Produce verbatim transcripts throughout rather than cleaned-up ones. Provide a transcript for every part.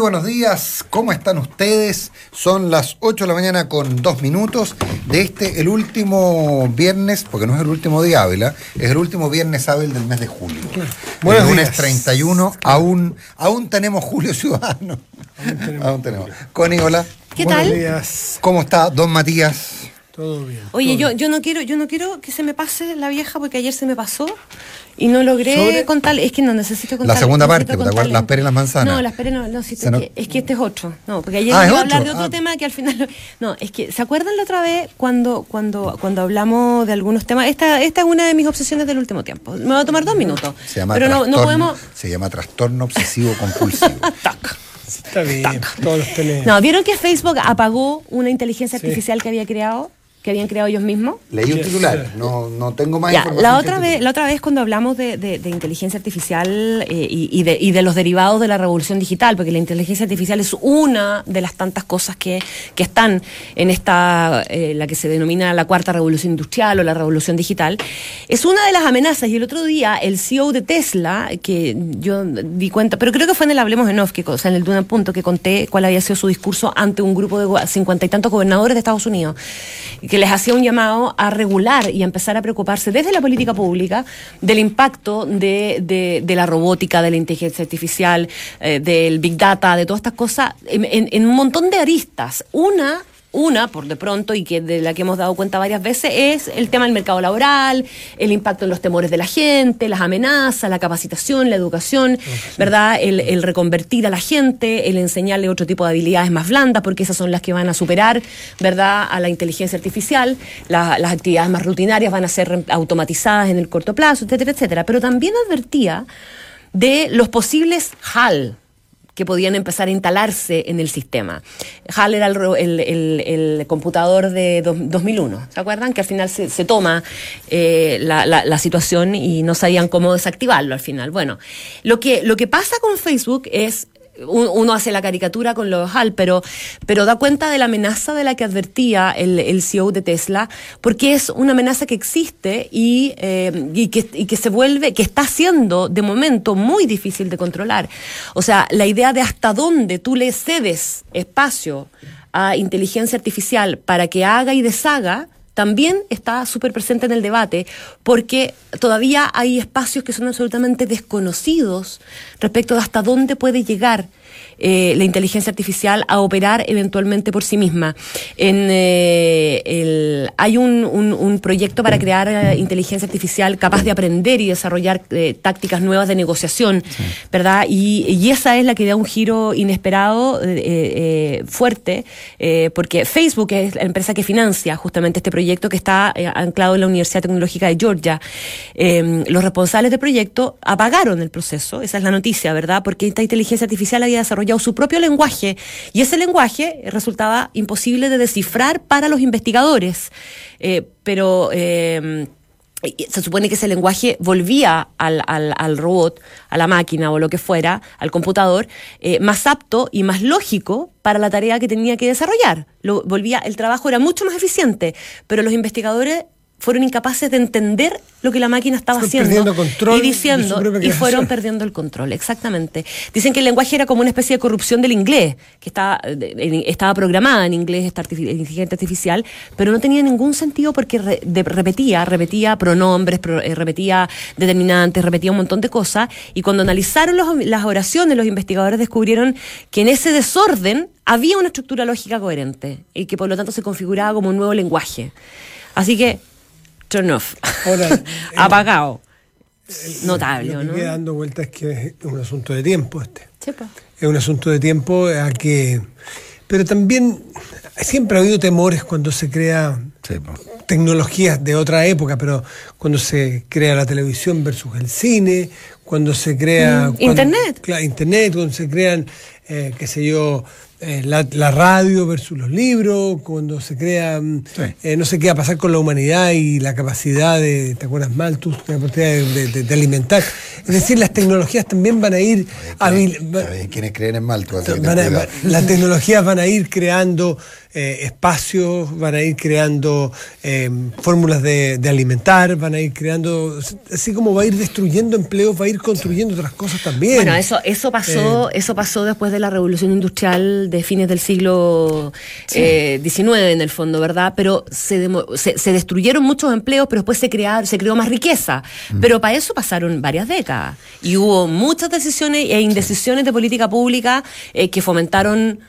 buenos días, ¿cómo están ustedes? Son las ocho de la mañana con dos minutos de este, el último viernes, porque no es el último día hábil, ¿eh? Es el último viernes hábil del mes de julio. Claro. Buenos el lunes días. treinta y uno, aún, aún tenemos Julio Ciudadano. Aún tenemos. Aún tenemos. Connie, hola. ¿Qué Buenos tal? días. ¿Cómo está don Matías? Todo bien. Oye, todo yo, bien. yo no quiero, yo no quiero que se me pase la vieja porque ayer se me pasó y no logré ¿Sobre? contarle. Es que no necesito contarle. La segunda necesito parte, ¿te acuerdas? Las peras y las manzanas. No, las peras no, no, sí, Se no- es, que, es que este es otro. No, porque ayer Ah, iba ¿es a hablar otro? de otro Ah. tema que al final. No, es que, ¿se acuerdan la otra vez cuando, cuando, cuando hablamos de algunos temas? Esta, esta es una de mis obsesiones del último tiempo. Me va a tomar dos minutos. Se llama, pero no, trastorno, no podemos. se llama trastorno obsesivo compulsivo. Tac. Está bien, todos los tenemos. No, ¿vieron que Facebook apagó una inteligencia Sí. artificial que había creado? Que habían creado ellos mismos. Leí un Yes. titular, no, no tengo más Ya, información. la que otra el vez, titular. la otra vez cuando hablamos de, de- de inteligencia artificial eh, y, y de, y de los derivados de la revolución digital, porque la inteligencia artificial es una de las tantas cosas que, que están en esta, eh, la que se denomina la cuarta revolución industrial o la revolución digital, es una de las amenazas. Y el otro día el C E O de Tesla, que yo di cuenta, pero creo que fue en el Hablemos en Off, que, o sea, en el Duna Punto, que conté cuál había sido su discurso ante un grupo de go- cincuenta y tantos gobernadores de Estados Unidos, que les hacía un llamado a regular y a empezar a preocuparse desde la política pública del impacto de, de, de la robótica, de la inteligencia artificial, eh, del big data, de todas estas cosas, en, en- en un montón de aristas. Una... Una, por de pronto, y que de la que hemos dado cuenta varias veces, es el tema del mercado laboral, el impacto en los temores de la gente, las amenazas, la capacitación, la educación, ¿verdad? El, el reconvertir a la gente, el enseñarle otro tipo de habilidades más blandas, porque esas son las que van a superar, ¿verdad?, a la inteligencia artificial. La- las actividades más rutinarias van a ser re- automatizadas en el corto plazo, etcétera, etcétera. Pero también advertía de los posibles H A L que podían empezar a instalarse en el sistema. H A L era el, ro- el- el- el computador de do- dos mil uno, ¿se acuerdan? Que al final se, se toma eh, la, la- la situación y no sabían cómo desactivarlo al final. Bueno, lo que, lo que pasa con Facebook es, un- uno hace la caricatura con los H A L, pero, pero da cuenta de la amenaza de la que advertía el, el C E O de Tesla, porque es una amenaza que existe y, eh, y, que, y que se vuelve, que está siendo de momento muy difícil de controlar. O sea, la idea de hasta dónde tú le cedes espacio a inteligencia artificial para que haga y deshaga, también está súper presente en el debate, porque todavía hay espacios que son absolutamente desconocidos respecto de hasta dónde puede llegar eh, la inteligencia artificial a operar eventualmente por sí misma. En, eh, el, hay un, un, un proyecto para crear eh, inteligencia artificial capaz de aprender y desarrollar eh, tácticas nuevas de negociación, sí. ¿verdad? Y, y esa es la que da un giro inesperado, eh, eh, fuerte, eh, porque Facebook es la empresa que financia justamente este proyecto que está eh, anclado en la Universidad Tecnológica de Georgia. Eh, los responsables del proyecto apagaron el proceso, esa es la noticia, ¿verdad? Porque esta inteligencia artificial había desarrollado su propio lenguaje y ese lenguaje resultaba imposible de descifrar para los investigadores. Eh, pero... Eh, se supone que ese lenguaje volvía al, al, al robot, a la máquina o lo que fuera, al computador, eh, más apto y más lógico para la tarea que tenía que desarrollar. Lo, volvía, el trabajo era mucho más eficiente, pero los investigadores fueron incapaces de entender lo que la máquina estaba Fueron haciendo perdiendo control y diciendo de su propia y fueron creación. perdiendo el control, exactamente. Dicen que el lenguaje era como una especie de corrupción del inglés, que estaba, eh, estaba programada en inglés esta artific- inteligencia artificial, pero no tenía ningún sentido porque re- de- repetía, repetía pronombres, pro- eh, repetía determinantes, repetía un montón de cosas, y cuando analizaron los- las oraciones, los investigadores descubrieron que en ese desorden había una estructura lógica coherente y que por lo tanto se configuraba como un nuevo lenguaje. Así que turn off. Ahora, apagado. El- Notable, lo que ¿no? queda dando vuelta es que es un asunto de tiempo este. Sepa. Es un asunto de tiempo a que... Pero también siempre ha habido temores cuando se crea Sí, pues. tecnologías de otra época, pero cuando se crea la televisión versus el cine, cuando se crea... Mm, cuando- Internet. Claro, Internet, cuando se crean, eh, qué sé yo, eh, la, la radio versus los libros, cuando se crea, sí. eh, no sé qué va a pasar con la humanidad y la capacidad de, ¿te acuerdas, Malthus? La capacidad de, de, de alimentar. Es decir, las tecnologías también van a ir... ¿Quiénes, ¿quiénes creen en Malthus? Van a, las tecnologías van a ir creando eh, espacios, van a ir creando eh, fórmulas de, de alimentar, van a ir creando... Así como va a ir destruyendo empleos, va a ir construyendo otras cosas también. Bueno, eso, eso, pasó, eh, eso pasó después de la revolución industrial de fines del siglo sí. eh, diecinueve, en el fondo, ¿verdad? Pero se, demo, se, se destruyeron muchos empleos, pero después se, crearon, se creó más riqueza. Mm. Pero para eso pasaron varias décadas. Y hubo muchas decisiones e indecisiones de política pública eh, que fomentaron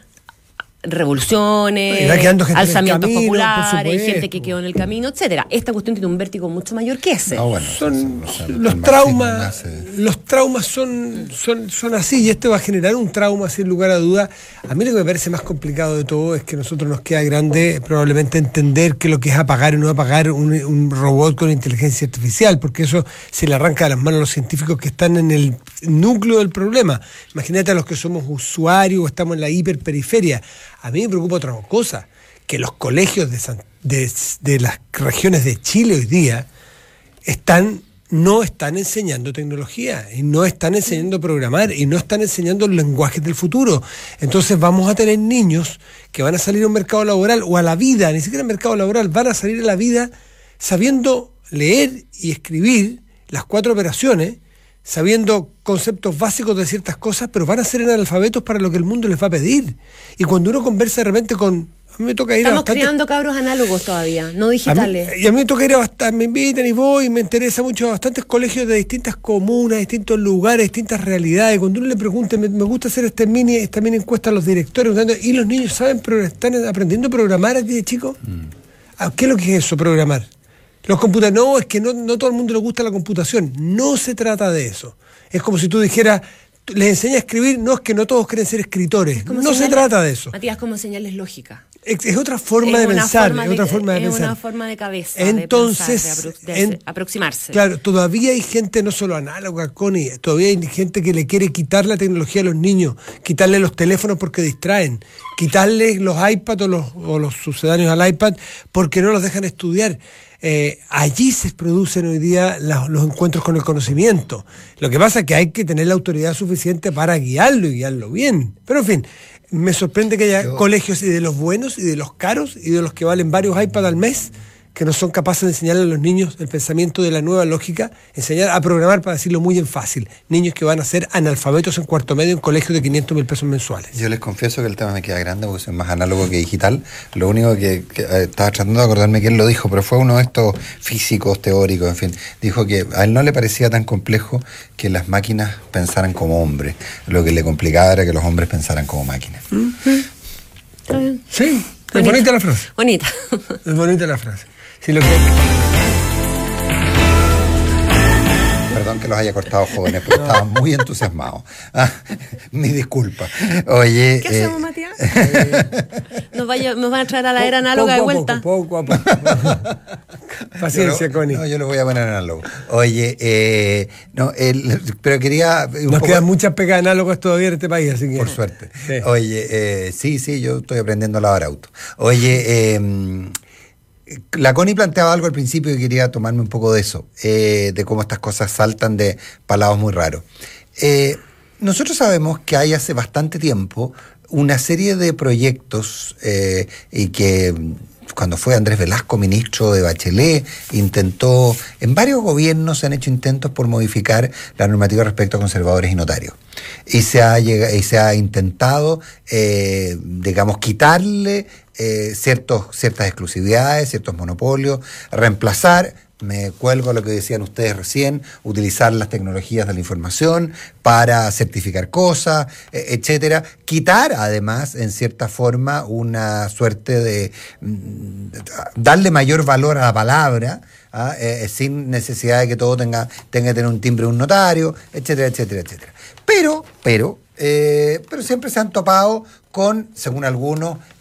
revoluciones, alzamientos camino, populares, gente que quedó en el camino, etcétera. Esta cuestión tiene un vértigo mucho mayor que ese. No, bueno, son, o sea, los traumas, los traumas son, son, son así, y esto va a generar un trauma sin lugar a duda. A mí lo que me parece más complicado de todo es que a nosotros nos queda grande probablemente entender que lo que es apagar o no apagar un, un robot con inteligencia artificial, porque eso se le arranca de las manos a los científicos que están en el núcleo del problema. Imagínate a los que somos usuarios o estamos en la hiperperiferia. A mí me preocupa otra cosa, que los colegios de, San, de, de las regiones de Chile hoy día están, no están enseñando tecnología, y no están enseñando a programar, y no están enseñando los lenguajes del futuro. Entonces vamos a tener niños que van a salir a un mercado laboral, o a la vida, ni siquiera al mercado laboral, van a salir a la vida sabiendo leer y escribir las cuatro operaciones, sabiendo conceptos básicos de ciertas cosas, pero van a ser analfabetos para lo que el mundo les va a pedir. Y cuando uno conversa de repente con... A mí me toca ir Estamos a bastante... creando cabros análogos todavía, no digitales. A mí, y a mí me toca ir a bastante, me invitan y voy, y me interesa mucho a bastantes colegios de distintas comunas, distintos lugares, distintas realidades. Cuando uno le pregunta, me, me gusta hacer este mini, esta mini encuesta a los directores, y los niños saben, pero están aprendiendo a programar aquí de chicos. Mm. ¿Qué es lo que es eso, programar? Los computadores, no, es que no, no todo el mundo le gusta la computación. No se trata de eso. Es como si tú dijeras, les enseñas a escribir, no, es que no todos quieren ser escritores. No se trata de eso. Matías, como enseñarles lógica. Es, es otra forma es de pensar, forma es otra de, forma de es pensar. Es una forma de cabeza, Entonces, de, pensar, de, apro- de en, aproximarse. Claro, todavía hay gente no solo análoga, Connie, todavía hay gente que le quiere quitar la tecnología a los niños, quitarle los teléfonos porque distraen, quitarles los iPads o los, o los sucedáneos al iPad porque no los dejan estudiar. Eh, allí se producen hoy día la, los encuentros con el conocimiento. Lo que pasa es que hay que tener la autoridad suficiente para guiarlo y guiarlo bien. Pero en fin, me sorprende que haya Yo... colegios y de los buenos y de los caros y de los que valen varios iPads al mes que no son capaces de enseñarle a los niños el pensamiento de la nueva lógica, enseñar a programar, para decirlo muy en fácil. Niños que van a ser analfabetos en cuarto medio en colegios de quinientos mil pesos mensuales. Yo les confieso que el tema me queda grande porque soy más análogo que digital. Lo único que, que eh, estaba tratando de acordarme quién lo dijo, pero fue uno de estos físicos, teóricos, en fin. Dijo que a él no le parecía tan complejo que las máquinas pensaran como hombres. Lo que le complicaba era que los hombres pensaran como máquinas. Mm-hmm. Sí, es bonita la frase. Bonita. Es bonita la frase. Si lo que... Perdón que los haya cortado, jóvenes, pero estaba muy entusiasmado. Ah, mi disculpa. Oye, ¿qué eh, hacemos, Matías? Eh, nos, vaya, nos van a traer a la era análoga de vuelta. Poco a poco, poco a poco. Paciencia, yo, Connie. No, yo lo voy a poner análogo. Oye, eh, no, el, pero quería... Un Nos poco... quedan muchas pegas análogas todavía en este país, así que... Por suerte. Sí. Oye, eh, sí, sí, yo estoy aprendiendo a lavar auto. Oye, eh... la Connie planteaba algo al principio y quería tomarme un poco de eso, eh, de cómo estas cosas saltan de palados muy raros. Eh, nosotros sabemos que hay hace bastante tiempo una serie de proyectos eh, y que cuando fue Andrés Velasco ministro de Bachelet, intentó, en varios gobiernos se han hecho intentos por modificar la normativa respecto a conservadores y notarios. Y se ha, llegado, y se ha intentado, eh, digamos, quitarle eh, ciertos, ciertas exclusividades, ciertos monopolios, reemplazar, me cuelgo a lo que decían ustedes recién, utilizar las tecnologías de la información para certificar cosas, etcétera. Quitar, además, en cierta forma, una suerte de mm, darle mayor valor a la palabra, ¿ah? eh, sin necesidad de que todo tenga, tenga que tener un timbre de un notario, etcétera, etcétera, etcétera. Pero, pero, eh, pero siempre se han topado con, según algunos,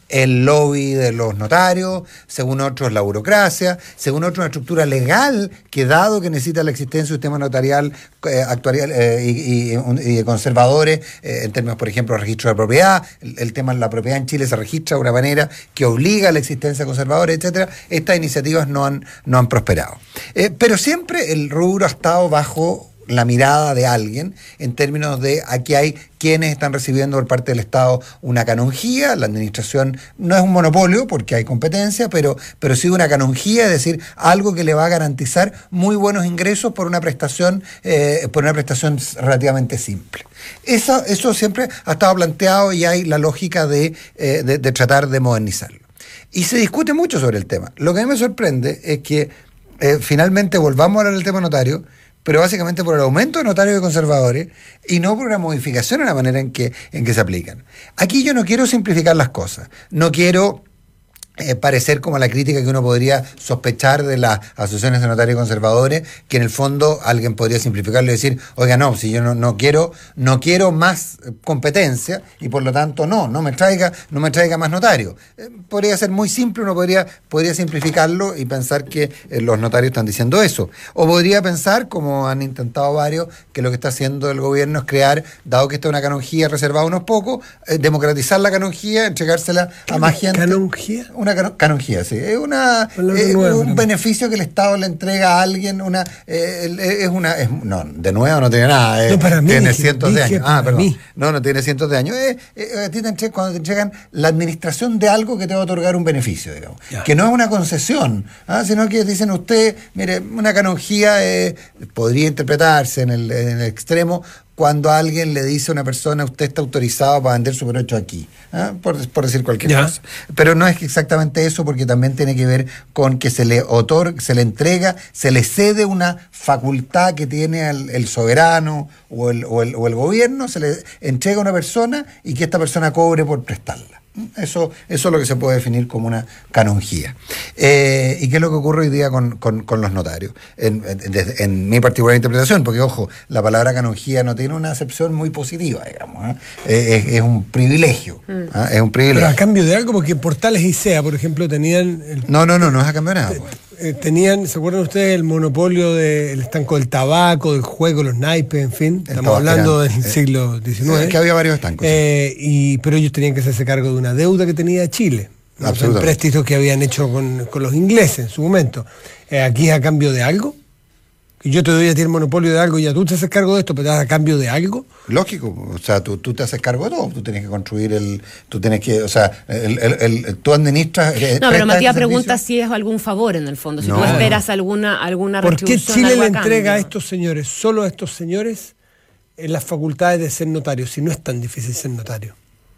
el lobby de los notarios, según otros la burocracia, según otros una estructura legal que dado que necesita la existencia de un sistema notarial eh, actuarial eh, y, y, y de conservadores, eh, en términos, por ejemplo, de registro de propiedad, el, el tema de la propiedad en Chile se registra de una manera que obliga a la existencia de conservadores, etcétera. Estas iniciativas no han, no han prosperado. Eh, pero siempre el rubro ha estado bajo la mirada de alguien en términos de aquí hay quienes están recibiendo por parte del Estado una canonjía. La administración no es un monopolio porque hay competencia, pero, pero sí una canonjía, es decir, algo que le va a garantizar muy buenos ingresos por una prestación, eh, por una prestación relativamente simple. Eso, eso siempre ha estado planteado y hay la lógica de, eh, de, de tratar de modernizarlo. Y se discute mucho sobre el tema. Lo que a mí me sorprende es que eh, finalmente volvamos a hablar del tema notario, pero básicamente por el aumento de notarios y conservadores y no por una modificación en la manera en que, en que se aplican. Aquí yo no quiero simplificar las cosas, no quiero eh, parecer como la crítica que uno podría sospechar de las asociaciones de notarios y conservadores, que en el fondo alguien podría simplificarlo y decir, oiga, no, si yo no, no quiero no quiero más competencia y por lo tanto no, no me traiga, no me traiga más notarios. Eh, podría ser muy simple, uno podría, podría simplificarlo y pensar que eh, los notarios están diciendo eso. O podría pensar, como han intentado varios, que lo que está haciendo el gobierno es crear, dado que esta es una canonjía reservada a unos pocos, eh, democratizar la canonjía, entregársela a más gente. ¿Canonjía? Una canonjía, sí. Es una eh, nuevo, un beneficio que el Estado le entrega a alguien, una eh, es una es, no, de nuevo no tiene nada, eh, no, para mí, tiene dije, cientos dije de años. Ah, perdón. Mí. No, no tiene cientos de años. Eh, eh, a ti te entregan, cuando te entregan la administración de algo que te va a otorgar un beneficio, digamos. Ya. Que no es una concesión, ¿ah? Sino que dicen usted, mire, una canonjía eh, podría interpretarse en el, en el extremo cuando alguien le dice a una persona, usted está autorizado para vender su derecho aquí, ¿eh? por, por decir cualquier ya. cosa. Pero no es exactamente eso, porque también tiene que ver con que se le otorga, se le entrega, se le cede una facultad que tiene el, el soberano o el, o, el, o el gobierno, se le entrega a una persona y que esta persona cobre por prestarla. Eso, eso es lo que se puede definir como una canonjía. Eh, ¿Y qué es lo que ocurre hoy día con, con, con los notarios? En, en, en mi particular interpretación, porque ojo, la palabra canonjía no tiene una acepción muy positiva, digamos. ¿eh? Es, es un privilegio. Mm. ¿eh? Es un privilegio. Pero a cambio de algo, porque Portales y SEA, por ejemplo, tenían... El... No, no, no, no es a cambio de nada. Pues. Eh, tenían, ¿se acuerdan ustedes el monopolio del estanco del tabaco, del juego, los naipes, en fin? Estamos hablando del eh, siglo diecinueve. Es que había varios estancos. Eh, sí. y, pero ellos tenían que hacerse cargo de una deuda que tenía Chile. Los empréstitos que habían hecho con, con los ingleses en su momento. Eh, aquí es a cambio de algo. Que yo te doy a ti el monopolio de algo y ya tú te haces cargo de esto, pero te das a cambio de algo. Lógico, o sea, tú, tú te haces cargo de todo, tú tienes que construir el, tú tienes que, o sea, el, el, el, tú administras... No, pero Matías pregunta si es algún favor en el fondo, si no, tú esperas no. alguna, alguna ¿Por retribución. ¿Por qué Chile le entrega a estos señores, solo a estos señores, en las facultades de ser notarios, si no es tan difícil ser notario?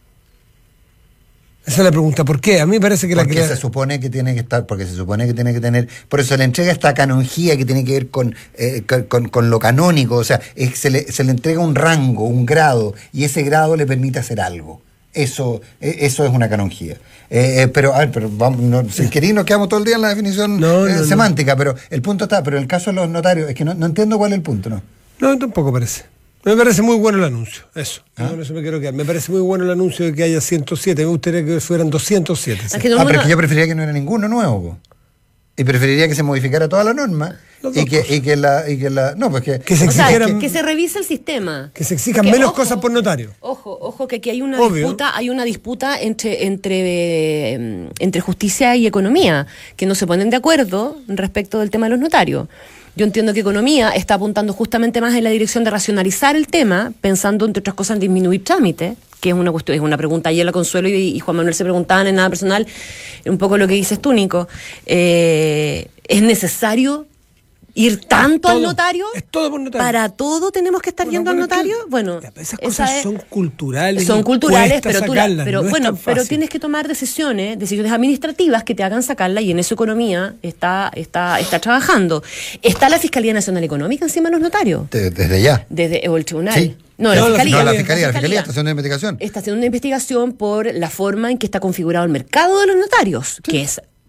Esa es la pregunta, ¿por qué? A mí me parece que porque la se supone que tiene que estar, porque se supone que tiene que tener, por eso le entrega esta canonjía que tiene que ver con, eh, con, con lo canónico, o sea, es, se, le, se le entrega un rango, un grado, y ese grado le permite hacer algo. Eso, eso es una canonjía. Eh, eh, pero, a ver, pero vamos, no, si queréis nos quedamos todo el día en la definición no, eh, no, semántica, no. Pero el punto está, pero en el caso de los notarios, es que no, no entiendo cuál es el punto, ¿no? No, tampoco parece. Me parece muy bueno el anuncio, eso. ¿Ah? Con eso me quiero quedar. Me parece muy bueno el anuncio de que haya ciento siete. Me gustaría que fueran doscientos siete. ¿Sí? Es que no, ah, pero es que yo preferiría que no era ninguno nuevo. Po. Y preferiría que se modificara toda la norma y que, y que la... Y que la no, pues que, que, se, exigieran, o sea, que, que se revise el sistema. Que se exijan que, menos ojo, cosas por notario. Ojo, ojo, que aquí hay una Obvio. disputa hay una disputa entre, entre, entre justicia y economía, que no se ponen de acuerdo respecto del tema de los notarios. Yo entiendo que Economía está apuntando justamente más en la dirección de racionalizar el tema, pensando, entre otras cosas, en disminuir trámites, que es una cuestión, es una pregunta. Ayer la Consuelo y, y Juan Manuel se preguntaban en nada personal, un poco lo que dices tú, Nico. Eh, ¿Es necesario ir tanto todo, al notario? Es todo por notario. ¿Para todo tenemos que estar bueno, yendo al notario? Que, bueno, esas cosas es, son culturales. Son culturales, pero, tú la, pero no bueno, pero tienes que tomar decisiones, decisiones administrativas que te hagan sacarla, y en eso Economía está, está, está trabajando. ¿Está la Fiscalía Nacional Económica encima de los notarios? De, desde ya. Desde o el tribunal. Sí. No, la, no, fiscalía, no, la Fiscalía, la Fiscalía está haciendo una investigación. Está haciendo una investigación por la forma en que está configurado el mercado de los notarios, sí. que es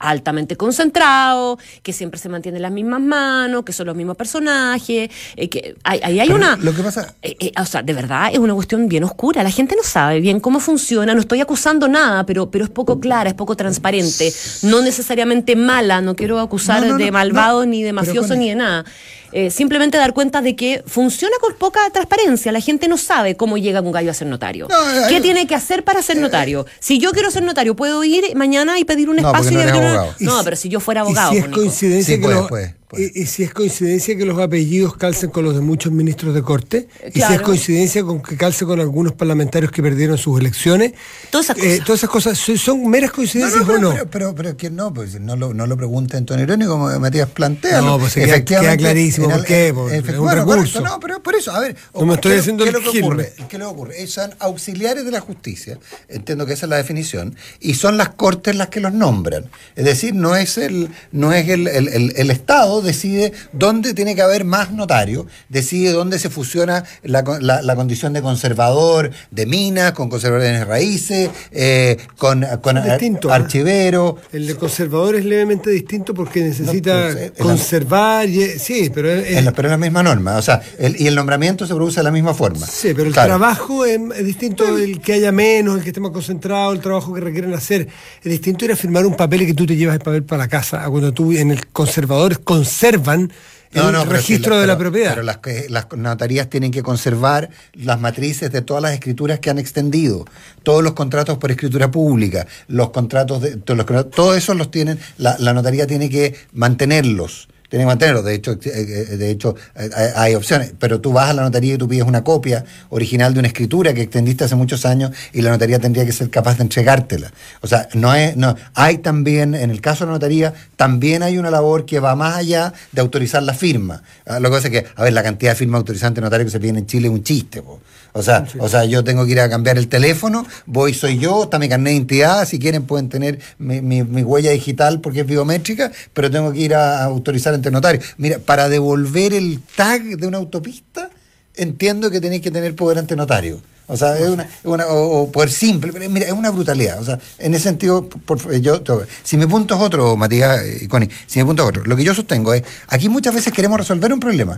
altamente concentrado, que siempre se mantienen las mismas manos, que son los mismos personajes, eh, que ahí hay, hay una... Lo que pasa... Eh, eh, o sea, de verdad es una cuestión bien oscura. La gente no sabe bien cómo funciona, no estoy acusando nada, pero, pero es poco clara, es poco transparente, no necesariamente mala, no quiero acusar no, no, de malvado no, ni de mafioso ni de nada. Eh, simplemente dar cuenta de que funciona con poca transparencia. La gente no sabe cómo llega un gallo a ser notario. No, eh, ¿Qué eh, tiene que hacer para ser notario? Eh, si yo quiero ser notario, ¿puedo ir mañana y pedir un no, espacio? No, y una... no pero si yo fuera abogado. ¿Y si es coincidencia sí, que puede, los... puede. Pues. Y, y si es coincidencia que los apellidos calcen con los de muchos ministros de corte, claro. Y si es coincidencia con que calce con algunos parlamentarios que perdieron sus elecciones, todas esas cosas, eh, todas esas cosas ¿son, son meras coincidencias no, no, pero, o no? Pero, pero, pero, pero que no, pues no lo, no lo pregunta en tono irónico como Matías plantea. No, pues queda, queda clarísimo por qué, por, es un bueno, recurso. Correcto, no, pero por eso, a ver, no me estoy diciendo ¿qué, ¿qué, lo que ocurre? ¿Qué le ocurre? Son auxiliares de la justicia, entiendo que esa es la definición, y son las cortes las que los nombran. Es decir, no es el, no es el, el, el, el Estado decide dónde tiene que haber más notarios, decide dónde se fusiona la, la, la condición de conservador de minas, con conservadores de raíces, eh, con, con ar, archivero. ¿eh? El de conservador es levemente distinto porque necesita no, pues, conservar, la, y, sí, pero es, es la, pero es la misma norma, o sea, el, y el nombramiento se produce de la misma forma. Sí, pero el claro. trabajo es, es distinto, el que haya menos, el que esté más concentrado, el trabajo que requieren hacer, es distinto ir a firmar un papel y que tú te llevas el papel para la casa, a cuando tú en el conservador conservan el no, no, registro la, de la pero, propiedad. Pero las, las notarías tienen que conservar las matrices de todas las escrituras que han extendido, todos los contratos por escritura pública, los contratos de todos los, todo eso los tienen, la, la notaría tiene que mantenerlos. Tienen que mantenerlo, de hecho, de hecho hay opciones, pero tú vas a la notaría y tú pides una copia original de una escritura que extendiste hace muchos años y la notaría tendría que ser capaz de entregártela. O sea, no es, no, hay también, en el caso de la notaría, también hay una labor que va más allá de autorizar la firma. Lo que pasa es que, a ver, la cantidad de firmas autorizantes notarios que se piden en Chile es un chiste, po. O sea, sí. o sea, yo tengo que ir a cambiar el teléfono, voy, soy yo, está mi carnet de identidad, si quieren pueden tener mi, mi, mi huella digital porque es biométrica, pero tengo que ir a, a autorizar ante notario. Mira, para devolver el tag de una autopista, entiendo que tenéis que tener poder ante notario. O sea, es una, una o, o poder simple, pero mira, es una brutalidad. O sea, en ese sentido, por, yo, si mi punto es otro, Matías y Connie, si mi punto es otro, lo que yo sostengo es, aquí muchas veces queremos resolver un problema.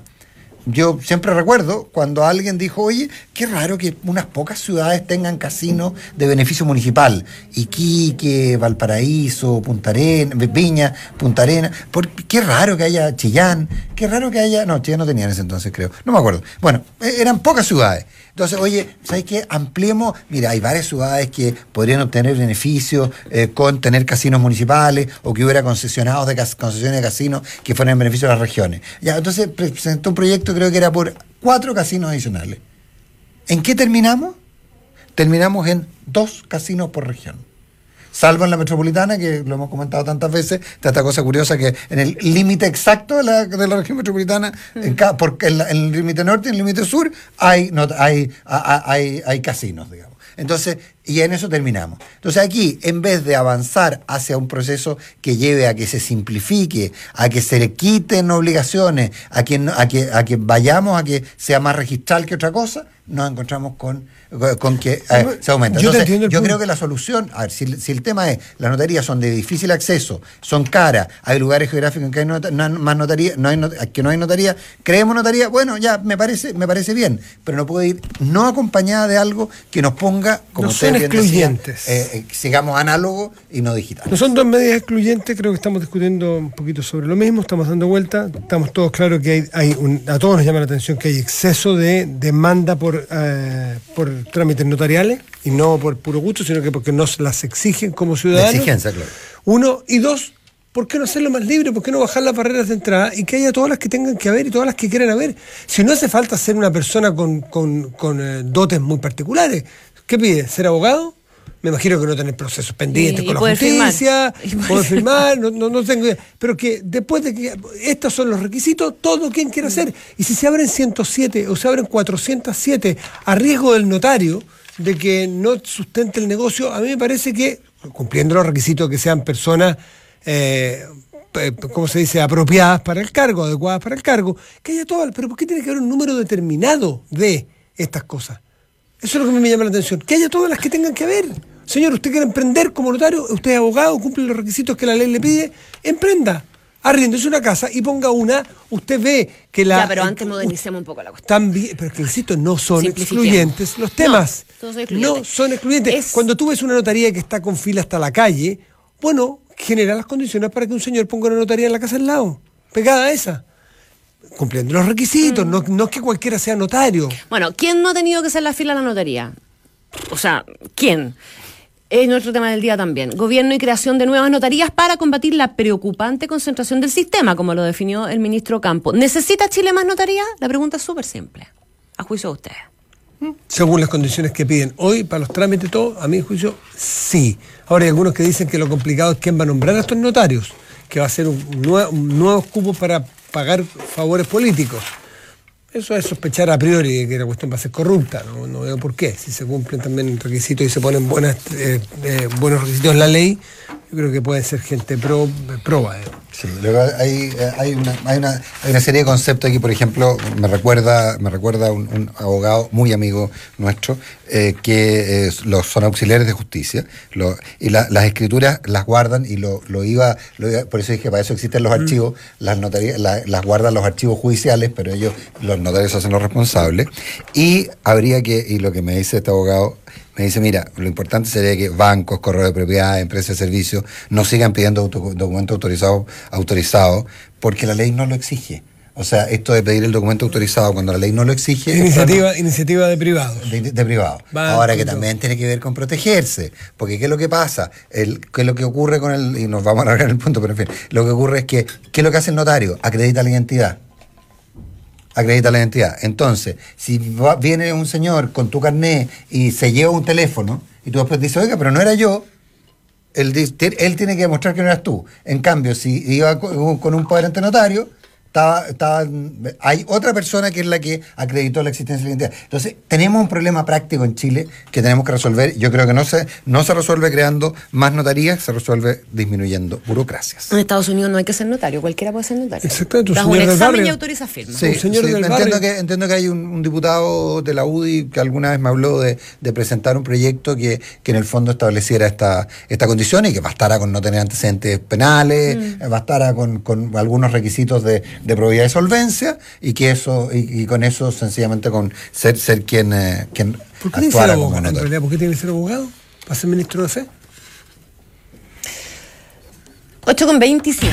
Yo siempre recuerdo cuando alguien dijo, oye, qué raro que unas pocas ciudades tengan casinos de beneficio municipal. Iquique, Valparaíso, Punta Arenas, Viña, Punta Arenas. Por, qué raro que haya Chillán, qué raro que haya... No, Chillán no tenía en ese entonces, creo. No me acuerdo. Bueno, eran pocas ciudades. Entonces, oye, ¿sabes qué? Ampliemos. Mira, hay varias ciudades que podrían obtener beneficios eh, con tener casinos municipales o que hubiera concesionados de concesiones de casinos que fueran en beneficio de las regiones. Ya, entonces presentó un proyecto, creo que era por cuatro casinos adicionales. ¿En qué terminamos? Terminamos en dos casinos por región. Salvo en la metropolitana, que lo hemos comentado tantas veces, está esta cosa curiosa que en el límite exacto de la, de la región metropolitana, mm. en, cada, porque en, la, en el límite norte y en el límite sur, hay, no, hay, hay, hay casinos, digamos. Entonces, y en eso terminamos. Entonces aquí, en vez de avanzar hacia un proceso que lleve a que se simplifique, a que se le quiten obligaciones, a que, a que, a que vayamos a que sea más registral que otra cosa, nos encontramos con, con que eh, se aumenta. Yo, Entonces, yo punto. creo que la solución, a ver, si, si el tema es, las notarías son de difícil acceso, son caras, hay lugares geográficos en que hay not, no, más notaría, no hay not, que no hay notaría, creemos notaría, bueno, ya me parece, me parece bien, pero no puede ir no acompañada de algo que nos ponga, como no son excluyentes. Decían, eh, eh, sigamos análogo y no digital. No son dos medidas excluyentes, creo que estamos discutiendo un poquito sobre lo mismo, estamos dando vuelta, estamos todos claros que hay, hay un, a todos nos llama la atención que hay exceso de demanda por Eh, por trámites notariales y no por puro gusto, sino que porque nos las exigen como ciudadanos. La exigencia, claro. Uno, y dos, ¿por qué no hacerlo más libre? ¿Por qué no bajar las barreras de entrada y que haya todas las que tengan que haber y todas las que quieran haber? Si no hace falta ser una persona con, con, con eh, dotes muy particulares. ¿Qué pide? ¿Ser abogado? Me imagino que no tener procesos pendientes y, con y la justicia, firmar. poder firmar, no, no, no tengo idea. Pero que después de que estos son los requisitos, todo quien quiera hacer. Y si se abren ciento siete o se abren cuatrocientos siete a riesgo del notario de que no sustente el negocio, a mí me parece que, cumpliendo los requisitos que sean personas, eh, ¿cómo se dice?, apropiadas para el cargo, adecuadas para el cargo, que haya todo. Pero ¿por qué tiene que haber un número determinado de estas cosas? Eso es lo que me llama la atención. Que haya todas las que tengan que haber. Señor, usted quiere emprender como notario, usted es abogado, cumple los requisitos que la ley le pide, emprenda. Arriéndese una casa y ponga una, usted ve que la... Ya, pero antes modernicemos un poco la cuestión. También, pero que insisto, no son excluyentes los temas. No, son excluyentes. No son excluyentes. Es... Cuando tú ves una notaría que está con fila hasta la calle, bueno, genera las condiciones para que un señor ponga una notaría en la casa al lado, pegada a esa. Cumpliendo los requisitos, mm. no, no es que cualquiera sea notario. Bueno, ¿quién no ha tenido que hacer la fila a la notaría? O sea, ¿quién? Es nuestro tema del día también. Gobierno y creación de nuevas notarías para combatir la preocupante concentración del sistema, como lo definió el ministro Campo. ¿Necesita Chile más notarías? La pregunta es súper simple. A juicio de ustedes. Según las condiciones que piden hoy, para los trámites, todo, a mi juicio, sí. Ahora hay algunos que dicen que lo complicado es quién va a nombrar a estos notarios, que va a ser un, nuevo, un nuevo cupo para pagar favores políticos. Eso es sospechar a priori de que la cuestión va a ser corrupta, no, no veo por qué. Si se cumplen también requisitos y se ponen buenas, eh, eh, buenos requisitos en la ley, yo creo que puede ser gente pro, proba. Eh. Sí, luego hay, hay, una, hay, una, hay una serie de conceptos aquí, por ejemplo, me recuerda me recuerda un, un abogado muy amigo nuestro, eh, que eh, los, son auxiliares de justicia, lo, y la, las escrituras las guardan, y lo, lo, iba, lo iba, por eso dije, para eso existen los mm. archivos, las notarías, la, las guardan los archivos judiciales, pero ellos, los notarios, hacen los responsables, y habría que, y lo que me dice este abogado, me dice, mira, lo importante sería que bancos, correos de propiedad, empresas de servicios no sigan pidiendo auto, documentos autorizados, autorizados, porque la ley no lo exige. O sea, esto de pedir el documento autorizado cuando la ley no lo exige... Iniciativa, es iniciativa de privados. De, de privados. Ahora que también tiene que ver con protegerse, porque ¿qué es lo que pasa? El, ¿Qué es lo que ocurre con el... Y nos vamos a alargar el punto, pero en fin. Lo que ocurre es que, ¿qué es lo que hace el notario? Acredita la identidad. Acredita la identidad. Entonces, si va, viene un señor con tu carnet y se lleva un teléfono, y tú después dices, oiga, pero no era yo, él, él tiene que demostrar que no eras tú. En cambio, si iba con, con un poder ante notario, estaba, estaba, hay otra persona que es la que acreditó la existencia de la identidad. Entonces, tenemos un problema práctico en Chile que tenemos que resolver. Yo creo que no se, no se resuelve creando más notarías, se resuelve disminuyendo burocracias. En Estados Unidos no hay que ser notario, cualquiera puede ser notario. Exactamente. Das un examen y autoriza firma. Sí, señor sí, del entiendo, que, entiendo que hay un, un diputado de la U D I que alguna vez me habló de, de presentar un proyecto que, que en el fondo estableciera esta, esta condición y que bastara con no tener antecedentes penales, mm. bastara con, con algunos requisitos de de probidad y solvencia, y que eso y, y con eso sencillamente con ser ser quien eh, quien ¿Por qué actuara como abogado, en realidad? ¿Por qué tiene que ser abogado? ¿Para ser ministro de fe? ocho con veinticinco.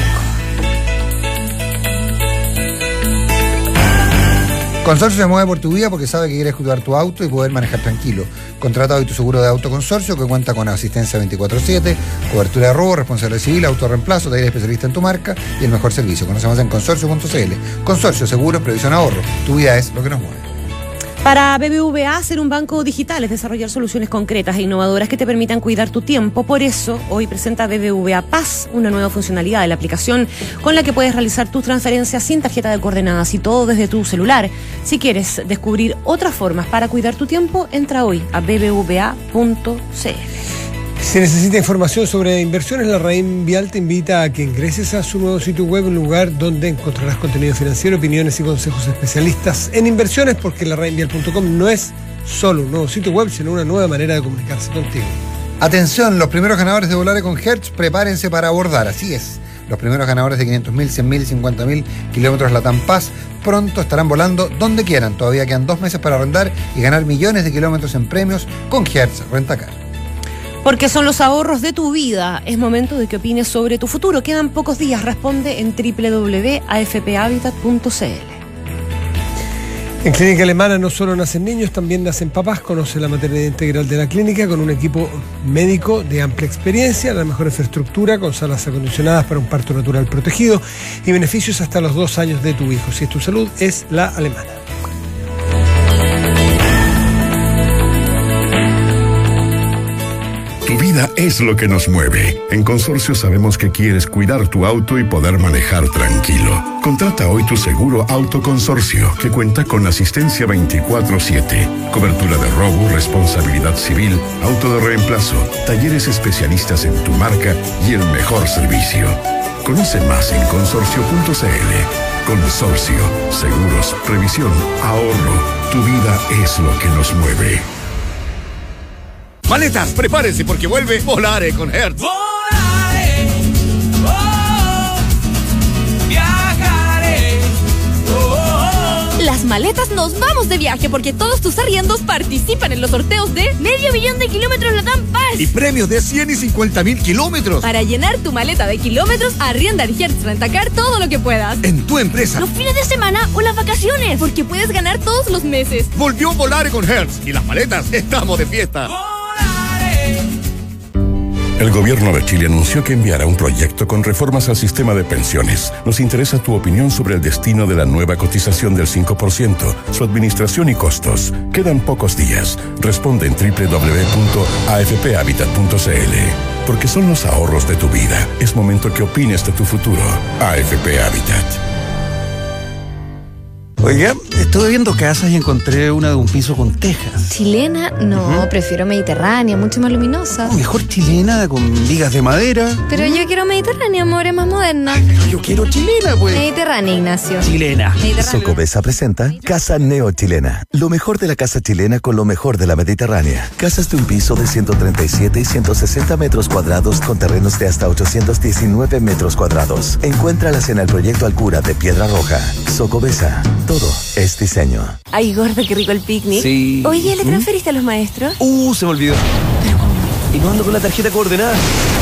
Consorcio se mueve por tu vida porque sabe que quieres cuidar tu auto y poder manejar tranquilo. Contrata hoy tu seguro de auto Consorcio, que cuenta con asistencia veinticuatro siete, cobertura de robo, responsabilidad civil, autorreemplazo, taller especialista en tu marca y el mejor servicio. Conocemos en consorcio punto c l. Consorcio, seguros, previsión, ahorro. Tu vida es lo que nos mueve. Para B B V A, ser un banco digital es desarrollar soluciones concretas e innovadoras que te permitan cuidar tu tiempo. Por eso, hoy presenta B B V A Paz, una nueva funcionalidad de la aplicación con la que puedes realizar tus transferencias sin tarjeta de coordenadas y todo desde tu celular. Si quieres descubrir otras formas para cuidar tu tiempo, entra hoy a b b v a punto c l. Si necesita información sobre inversiones, la Raín Vial te invita a que ingreses a su nuevo sitio web, un lugar donde encontrarás contenido financiero, opiniones y consejos especialistas en inversiones, porque la raín vial punto com no es solo un nuevo sitio web, sino una nueva manera de comunicarse contigo. Atención, los primeros ganadores de Volare con Hertz, prepárense para abordar, así es. Los primeros ganadores de quinientos mil, cien mil y cincuenta mil kilómetros Latam Paz pronto estarán volando donde quieran. Todavía quedan dos meses para arrendar y ganar millones de kilómetros en premios con Hertz Rentacar. Porque son los ahorros de tu vida. Es momento de que opines sobre tu futuro. Quedan pocos días. Responde en doble u doble u doble u punto a f p habitat punto c l. En Clínica Alemana no solo nacen niños, también nacen papás. Conoce la maternidad integral de la clínica con un equipo médico de amplia experiencia, la mejor infraestructura, con salas acondicionadas para un parto natural protegido y beneficios hasta los dos años de tu hijo. Si es tu salud, es la Alemana. Tu vida es lo que nos mueve. En Consorcio sabemos que quieres cuidar tu auto y poder manejar tranquilo. Contrata hoy tu seguro Auto Consorcio, que cuenta con asistencia veinticuatro siete, cobertura de robo, responsabilidad civil, auto de reemplazo, talleres especialistas en tu marca y el mejor servicio. Conoce más en consorcio punto c l. Consorcio, seguros, previsión, ahorro. Tu vida es lo que nos mueve. Maletas, prepárense porque vuelve Volare con Hertz. Volare, oh, viajaré, oh, oh. Las maletas nos vamos de viaje porque todos tus arriendos participan en los sorteos de medio millón de kilómetros Latam Paz. Y premios de cien y cincuenta mil kilómetros. Para llenar tu maleta de kilómetros, arrienda en Hertz Rentacar todo lo que puedas. En tu empresa. Los fines de semana o las vacaciones, porque puedes ganar todos los meses. Volvió Volare con Hertz y las maletas estamos de fiesta. El gobierno de Chile anunció que enviará un proyecto con reformas al sistema de pensiones. Nos interesa tu opinión sobre el destino de la nueva cotización del cinco por ciento, su administración y costos. Quedan pocos días. Responde en doble u doble u doble u punto a f p habitat punto c l. Porque son los ahorros de tu vida. Es momento que opines de tu futuro. A F P Habitat. Oiga, estuve viendo casas y encontré una de un piso con tejas. ¿Chilena? No, uh-huh. Prefiero mediterránea, mucho más luminosa. Oh, mejor chilena, con vigas de madera. Pero ¿Mm? yo quiero mediterránea, amor, es más moderna. Ay, pero yo quiero chilena, pues. Mediterránea, Ignacio. Chilena. Socobesa presenta Casa Neochilena. Lo mejor de la casa chilena con lo mejor de la mediterránea. Casas de un piso de ciento treinta y siete y ciento sesenta metros cuadrados con terrenos de hasta ochocientos diecinueve metros cuadrados. Encuéntralas en el proyecto Alcura de Piedra Roja. Socobesa. Todo es diseño. Ay, gordo, qué rico el picnic. Sí. Oye, ¿le transferiste ¿Mm? a los maestros? Uh, se me olvidó. ¿Y no ando con la tarjeta coordenada?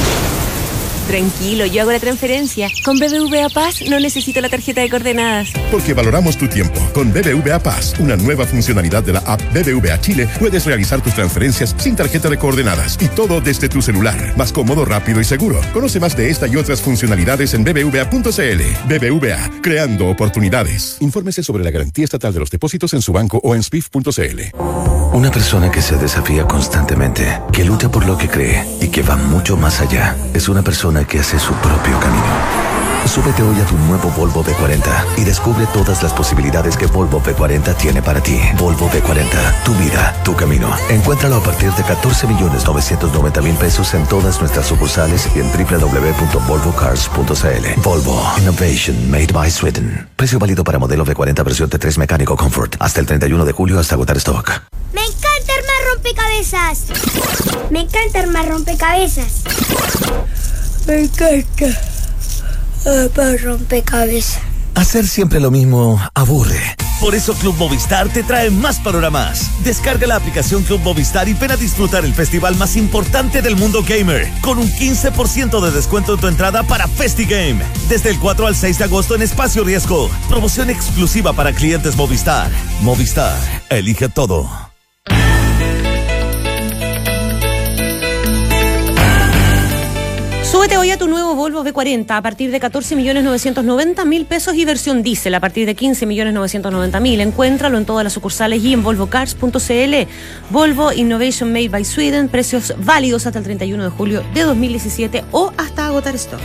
Tranquilo, yo hago la transferencia. Con B B V A Paz no necesito la tarjeta de coordenadas. Porque valoramos tu tiempo. Con B B V A Paz, una nueva funcionalidad de la app B B V A Chile, puedes realizar tus transferencias sin tarjeta de coordenadas y todo desde tu celular. Más cómodo, rápido y seguro. Conoce más de esta y otras funcionalidades en b b v a punto c l. B B V A, creando oportunidades. Infórmese sobre la garantía estatal de los depósitos en su banco o en s p i f punto c l. Una persona que se desafía constantemente, que lucha por lo que cree y que va mucho más allá, es una persona que hace su propio camino. Súbete hoy a tu nuevo Volvo V cuarenta y descubre todas las posibilidades que Volvo V cuarenta tiene para ti. Volvo V cuarenta, tu vida, tu camino. Encuéntralo a partir de catorce millones novecientos noventa mil pesos en todas nuestras sucursales y en doble u doble u doble u punto volvo cars punto c l. Volvo, Innovation Made by Sweden. Precio válido para modelo V cuarenta versión T tres mecánico Comfort hasta el treinta y uno de julio hasta agotar stock. Me encanta armar rompecabezas. Me encanta armar rompecabezas. Me encanta armar rompecabezas. Hacer siempre lo mismo aburre. Por eso Club Movistar te trae más panoramas. Descarga la aplicación Club Movistar y ven a disfrutar el festival más importante del mundo gamer, con un quince por ciento de descuento en tu entrada para FestiGame. Desde el cuatro al seis de agosto en Espacio Riesgo. Promoción exclusiva para clientes Movistar. Movistar, elige todo. Súbete hoy a tu nuevo Volvo V cuarenta a partir de catorce millones novecientos noventa mil pesos y versión diésel a partir de quince millones novecientos noventa mil. Encuéntralo en todas las sucursales y en volvo cars punto c l. Volvo Innovation Made by Sweden, precios válidos hasta el treinta y uno de julio de dos mil diecisiete o hasta agotar stock.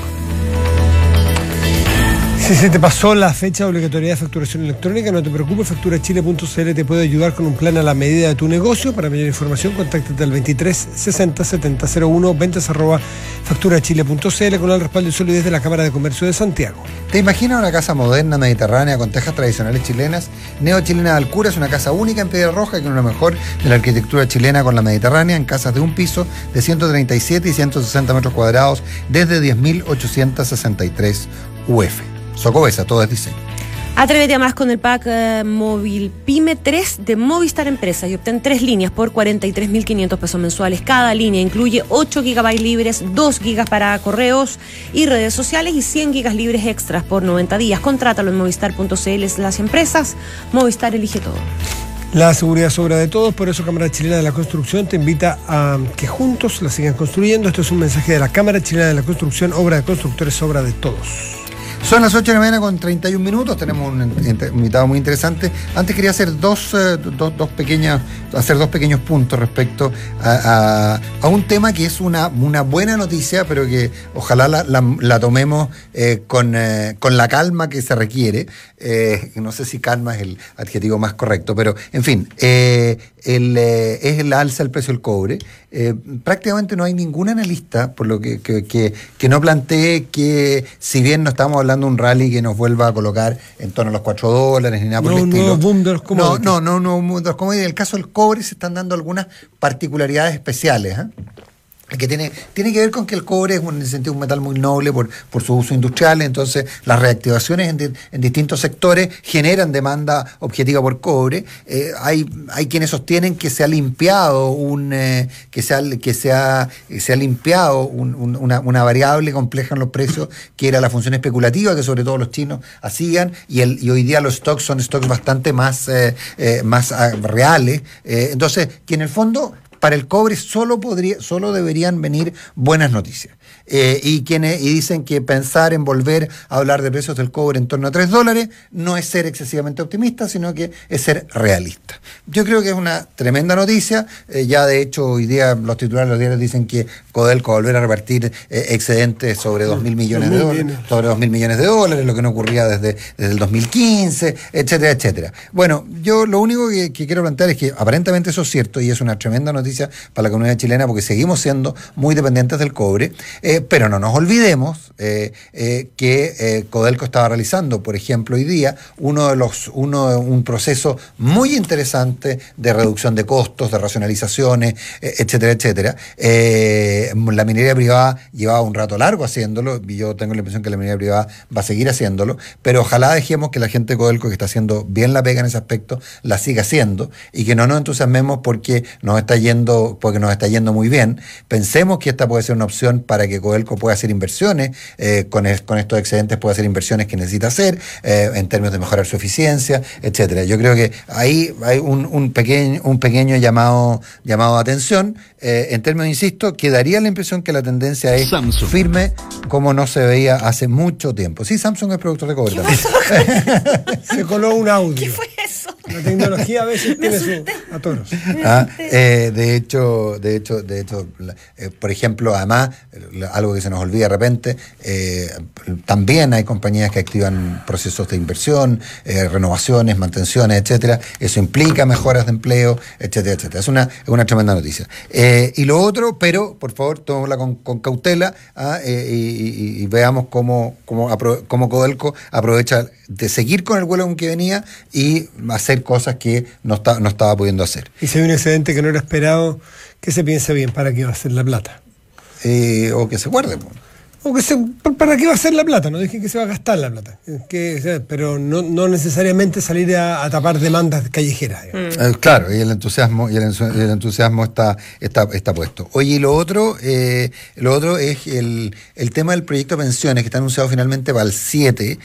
Si se te pasó la fecha de obligatoriedad de facturación electrónica, no te preocupes, factura chile punto c l te puede ayudar con un plan a la medida de tu negocio. Para mayor información, contáctate al veintitrés sesenta setenta cero uno, ventas arroba factura chile punto c l con el respaldo y solidez de la Cámara de Comercio de Santiago. ¿Te imaginas una casa moderna, mediterránea, con tejas tradicionales chilenas? Neo Chilena de Alcura es una casa única en Piedra Roja que es lo mejor de la arquitectura chilena con la mediterránea en casas de un piso de ciento treinta y siete y ciento sesenta metros cuadrados desde diez mil ochocientos sesenta y tres U F. Socobesa, todo es diseño. Atrévete a más con el pack uh, Móvil Pyme tres de Movistar Empresa y obtén tres líneas por cuarenta y tres mil quinientos pesos mensuales. Cada línea incluye ocho gigabytes libres, dos gigas para correos y redes sociales y cien gigas libres extras por noventa días. Contrátalo en movistar punto c l slash empresas. Movistar elige todo. La seguridad es obra de todos, por eso Cámara Chilena de la Construcción te invita a que juntos la sigan construyendo. Esto es un mensaje de la Cámara Chilena de la Construcción, obra de constructores, obra de todos. Son las ocho de la mañana con treinta y un minutos, tenemos un invitado muy interesante. Antes quería hacer dos, eh, dos, dos pequeñas, hacer dos pequeños puntos respecto a, a, a un tema que es una, una buena noticia, pero que ojalá la, la, la tomemos eh, con, eh, con la calma que se requiere. Eh, no sé si calma es el adjetivo más correcto, pero en fin, eh, el, eh, es el alza del precio del cobre. Eh, prácticamente no hay ningún analista, por lo que, que, que, que no plantee que, si bien no estamos hablando hablando de un rally que nos vuelva a colocar en torno a los cuatro dólares ni nada por no, el estilo. No, boom de los commodities. No, no, no, no, boom de los commodities. En el caso del cobre se están dando algunas particularidades especiales, ¿eh? que tiene, tiene que ver con que el cobre es un, en el sentido un metal muy noble por, por su uso industrial, entonces las reactivaciones en, di, en distintos sectores generan demanda objetiva por cobre. Eh, hay, hay quienes sostienen que se ha limpiado un eh, que se ha, que se ha, se ha limpiado un, un, una, una variable compleja en los precios que era la función especulativa que sobre todo los chinos hacían, y, el, y hoy día los stocks son stocks bastante más, eh, eh, más uh, reales. Eh, entonces, que en el fondo para el cobre solo podría, solo deberían venir buenas noticias. Eh, y quienes y dicen que pensar en volver a hablar de precios del cobre en torno a tres dólares no es ser excesivamente optimista, sino que es ser realista. Yo creo que es una tremenda noticia. Eh, ya de hecho hoy día los titulares de los diarios dicen que Codelco va a volver a repartir eh, excedentes sobre dos mil millones de dólares, sobre dos mil millones de dólares, lo que no ocurría desde, desde el dos mil quince, etcétera, etcétera. Bueno, yo lo único que, que quiero plantear es que aparentemente eso es cierto y es una tremenda noticia para la comunidad chilena porque seguimos siendo muy dependientes del cobre. Eh, pero no nos olvidemos eh, eh, que eh, Codelco estaba realizando, por ejemplo, hoy día uno de los uno un proceso muy interesante de reducción de costos, de racionalizaciones, eh, etcétera, etcétera. Eh, la minería privada llevaba un rato largo haciéndolo y yo tengo la impresión que la minería privada va a seguir haciéndolo, pero ojalá dejemos que la gente de Codelco que está haciendo bien la pega en ese aspecto la siga haciendo y que no nos entusiasmemos porque nos está yendo porque nos está yendo muy bien. Pensemos que esta puede ser una opción para que Codelco puede hacer inversiones, eh, con, el, con estos excedentes puede hacer inversiones que necesita hacer, eh, en términos de mejorar su eficiencia, etcétera. Yo creo que ahí hay un, un pequeño, un pequeño llamado, llamado de atención. Eh, en términos, insisto, que daría la impresión que la tendencia es Samsung. Firme como no se veía hace mucho tiempo. Sí, Samsung es productor de cobre también. Se coló un audio. ¿Qué fue eso? La tecnología a veces tiene sus atoros. Ah, eh, de hecho, de hecho, de hecho, eh, por ejemplo, además, algo que se nos olvida de repente, eh, también hay compañías que activan procesos de inversión, eh, renovaciones, mantenciones, etcétera. Eso implica mejoras de empleo, etcétera, etcétera. Es una, es una tremenda noticia. Eh, y lo otro, pero por favor, tomémosla con, con cautela ah, eh, y, y, y veamos cómo, cómo, apro- cómo Codelco aprovecha de seguir con el vuelo con que venía y hacer cosas que no, está, no estaba pudiendo hacer. Y si hay un excedente que no era esperado, que se piense bien para qué va a ser la plata. Eh, o que se guarde. Pues. O que se, ¿para qué va a ser la plata? No dije que se va a gastar la plata. Que, pero no, no necesariamente salir a, a tapar demandas callejeras. Mm. Eh, claro, y el entusiasmo, y el, el entusiasmo está, está, está puesto. Oye, y lo otro, eh, lo otro es el, el tema del proyecto de pensiones, que está anunciado finalmente para el siete.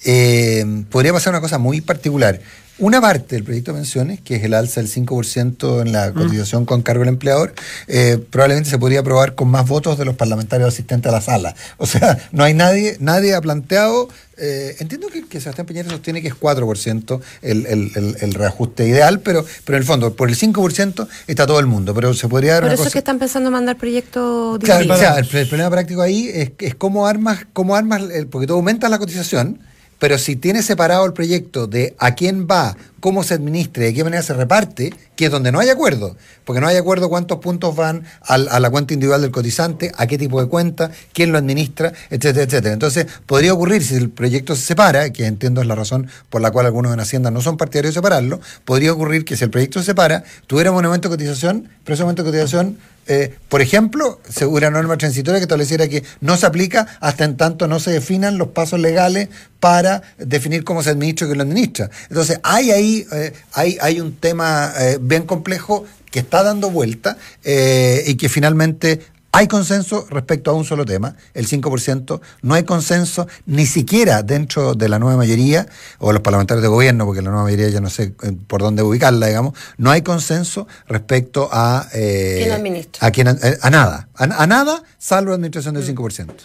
Eh, podría pasar una cosa muy particular. Una parte del proyecto de pensiones, que es el alza del cinco por ciento en la cotización mm. con cargo del empleador, eh, probablemente se podría aprobar con más votos de los parlamentarios asistentes a la sala. O sea, no hay nadie, nadie ha planteado, eh, entiendo que, que Sebastián Piñera sostiene que es cuatro por ciento el, el, el, el reajuste ideal, pero, pero en el fondo, por el cinco por ciento está todo el mundo, pero se podría dar por una eso cosa... es que están pensando mandar proyectos claro, o sea, el, el problema práctico ahí es, es cómo armas, cómo armas, el, porque tú aumentas la cotización, pero si tienes separado el proyecto de a quién va, cómo se administra y de qué manera se reparte, que es donde no hay acuerdo, porque no hay acuerdo cuántos puntos van al, a la cuenta individual del cotizante, a qué tipo de cuenta, quién lo administra, etcétera, etcétera. Entonces, podría ocurrir, si el proyecto se separa, que entiendo es la razón por la cual algunos en Hacienda no son partidarios de separarlo, podría ocurrir que si el proyecto se separa, tuviéramos un aumento de cotización, pero ese aumento de cotización... Eh, por ejemplo, una norma transitoria que estableciera que no se aplica hasta en tanto no se definan los pasos legales para definir cómo se administra y quién lo administra. Entonces, hay ahí eh, hay, hay un tema eh, bien complejo que está dando vuelta eh, y que finalmente hay consenso respecto a un solo tema, el cinco por ciento. No hay consenso ni siquiera dentro de la nueva mayoría, o los parlamentarios de gobierno, porque la nueva mayoría ya no sé por dónde ubicarla, digamos. No hay consenso respecto a... Eh, ¿Quién administra? A, quién, a, a nada. A, a nada, salvo la administración del mm. cinco por ciento.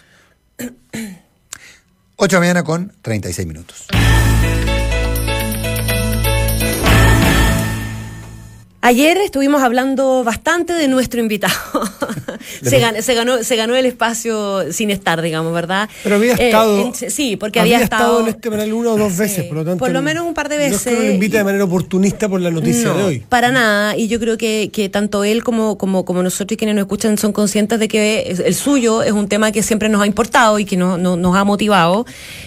ocho de la mañana con treinta y seis minutos. Ayer estuvimos hablando bastante de nuestro invitado. se, ganó, se, ganó, se ganó el espacio sin estar, digamos, ¿verdad? Pero había estado. Eh, en, sí, porque había había estado, estado en este panel una o dos veces, sí, por lo tanto. Por lo menos un par de veces. No es que lo invite de manera oportunista por la noticia no, de hoy. Para nada, y yo creo que, que tanto él como, como, como nosotros y quienes nos escuchan son conscientes de que el suyo es un tema que siempre nos ha importado y que no, no, nos ha motivado.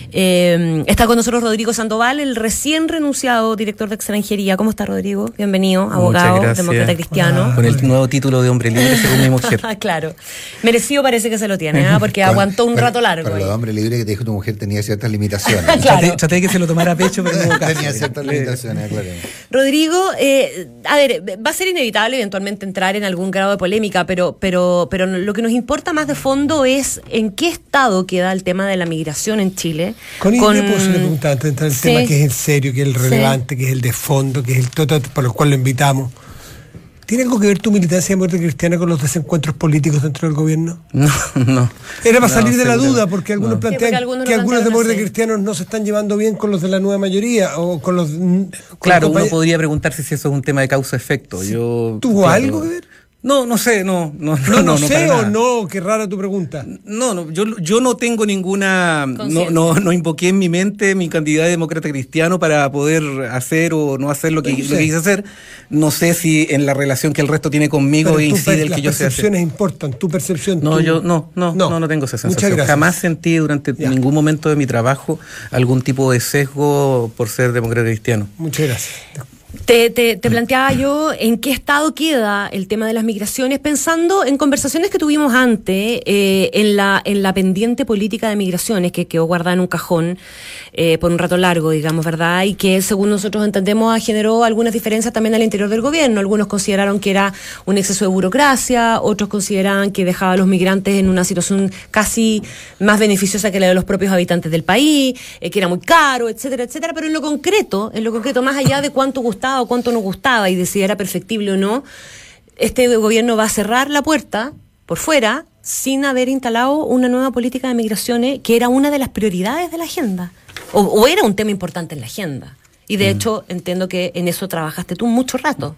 Eh, está con nosotros Rodrigo Sandoval, el recién renunciado director de extranjería. ¿Cómo está, Rodrigo? Bienvenido, abogado, demócrata cristiano. Con el nuevo título de hombre libre según mi mujer. Claro. Merecido parece que se lo tiene, ¿eh? Porque con, aguantó un con, rato largo. Pero lo de hombre libre que te dijo tu mujer tenía ciertas limitaciones. Claro. Traté, traté de que se lo tomara a pecho, pero no hubo caso. Tenía ciertas limitaciones, claro. Rodrigo, eh, a ver, va a ser inevitable eventualmente entrar en algún grado de polémica, pero, pero, pero lo que nos importa más de fondo es en qué estado queda el tema de la migración en Chile. Con, con... le puedo preguntar antes de entrar el sí. tema que es el serio, que es el relevante, sí. que es el de fondo, que es el todo por el cual lo invitamos. ¿Tiene algo que ver tu militancia de muerte cristiana con los desencuentros políticos dentro del gobierno? No, no. Era para no, salir de la seguro. duda, porque algunos no. plantean sí, porque algunos que algunos de muerte así. cristianos no se están llevando bien con los de la nueva mayoría o con los. Con claro, los uno podría preguntarse si eso es un tema de causa-efecto. Yo ¿Tuvo claro, algo que ver? No, no sé, no, no, no, no, no, no sé no o no, qué rara tu pregunta. No, no, yo, yo no tengo ninguna, no, no, no invoqué en mi mente mi candidata de demócrata cristiano para poder hacer o no hacer lo que, lo que quise hacer. No sé si en la relación que el resto tiene conmigo incide el que yo sea. Las percepciones importan, tu percepción. No, tu... yo no, no, no, no, no tengo esa sensación. Jamás sentí durante ya. ningún momento de mi trabajo algún tipo de sesgo por ser demócrata cristiano. Muchas gracias. Te, te, te planteaba yo en qué estado queda el tema de las migraciones, pensando en conversaciones que tuvimos antes, eh, en la en la pendiente política de migraciones que quedó guardada en un cajón eh, por un rato largo, digamos, ¿verdad? Y que según nosotros entendemos generó algunas diferencias también al interior del gobierno. Algunos consideraron que era un exceso de burocracia, otros consideraban que dejaba a los migrantes en una situación casi más beneficiosa que la de los propios habitantes del país, eh, que era muy caro, etcétera, etcétera. Pero en lo concreto, en lo concreto, más allá de cuánto gustaba o cuánto nos gustaba y de si era perfectible o no, este gobierno va a cerrar la puerta por fuera sin haber instalado una nueva política de migraciones que era una de las prioridades de la agenda o, o era un tema importante en la agenda y de mm. hecho entiendo que en eso trabajaste tú mucho rato.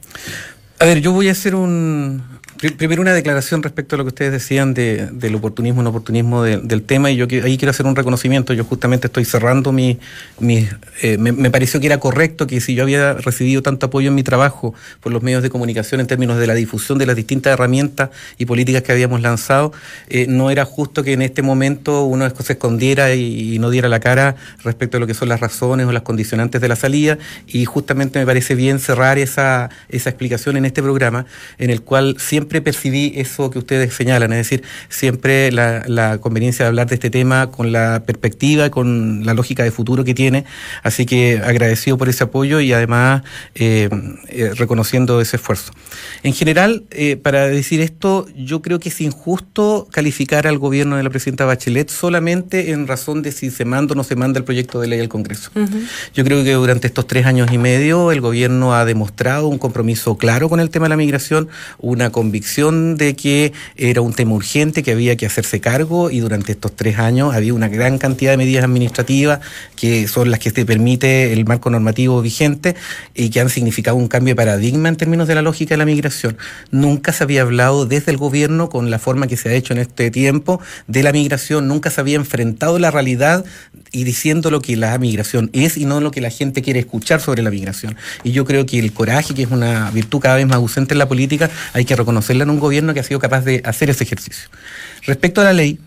A ver, yo voy a hacer un primero una declaración respecto a lo que ustedes decían de, del oportunismo, no oportunismo de, del tema, y yo que, ahí quiero hacer un reconocimiento. Yo justamente estoy cerrando mi, mi eh, me, me pareció que era correcto que si yo había recibido tanto apoyo en mi trabajo por los medios de comunicación en términos de la difusión de las distintas herramientas y políticas que habíamos lanzado, eh, no era justo que en este momento uno se escondiera y, y no diera la cara respecto a lo que son las razones o las condicionantes de la salida, y justamente me parece bien cerrar esa, esa explicación en este programa, en el cual siempre Siempre percibí eso que ustedes señalan, es decir, siempre la, la conveniencia de hablar de este tema con la perspectiva, con la lógica de futuro que tiene, así que agradecido por ese apoyo y además eh, eh, reconociendo ese esfuerzo. En general, eh, para decir esto, yo creo que es injusto calificar al gobierno de la presidenta Bachelet solamente en razón de si se manda o no se manda el proyecto de ley al Congreso. Uh-huh. Yo creo que durante estos tres años y medio el gobierno ha demostrado un compromiso claro con el tema de la migración, una convicción de que era un tema urgente, que había que hacerse cargo, y durante estos tres años había una gran cantidad de medidas administrativas que son las que te permite el marco normativo vigente y que han significado un cambio de paradigma en términos de la lógica de la migración. Nunca se había hablado desde el gobierno con la forma que se ha hecho en este tiempo de la migración, nunca se había enfrentado la realidad y diciendo lo que la migración es y no lo que la gente quiere escuchar sobre la migración. Y yo creo que el coraje, que es una virtud cada vez más ausente en la política, hay que reconocerla en un gobierno que ha sido capaz de hacer ese ejercicio. Respecto a la ley,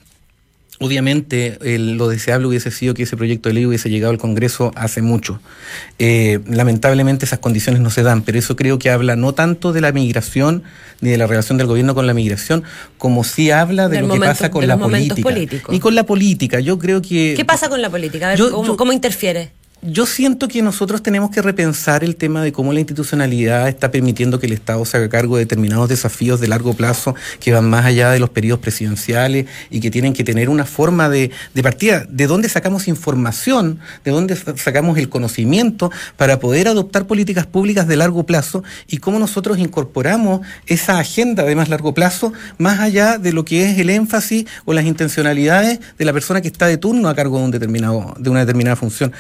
obviamente el, lo deseable hubiese sido que ese proyecto de ley hubiese llegado al Congreso hace mucho. Eh, lamentablemente esas condiciones no se dan, pero eso creo que habla no tanto de la migración ni de la relación del gobierno con la migración, como sí habla de del lo momento, que pasa con la política. Políticos. Y con la política, yo creo que... ¿Qué pasa con la política? A ver, yo, ¿cómo, yo, ¿cómo interfiere? Yo siento que nosotros tenemos que repensar el tema de cómo la institucionalidad está permitiendo que el Estado se haga cargo de determinados desafíos de largo plazo que van más allá de los periodos presidenciales y que tienen que tener una forma de, de partida, de dónde sacamos información, de dónde sacamos el conocimiento para poder adoptar políticas públicas de largo plazo y cómo nosotros incorporamos esa agenda de más largo plazo más allá de lo que es el énfasis o las intencionalidades de la persona que está de turno a cargo de un determinado, de una determinada función. Es decir,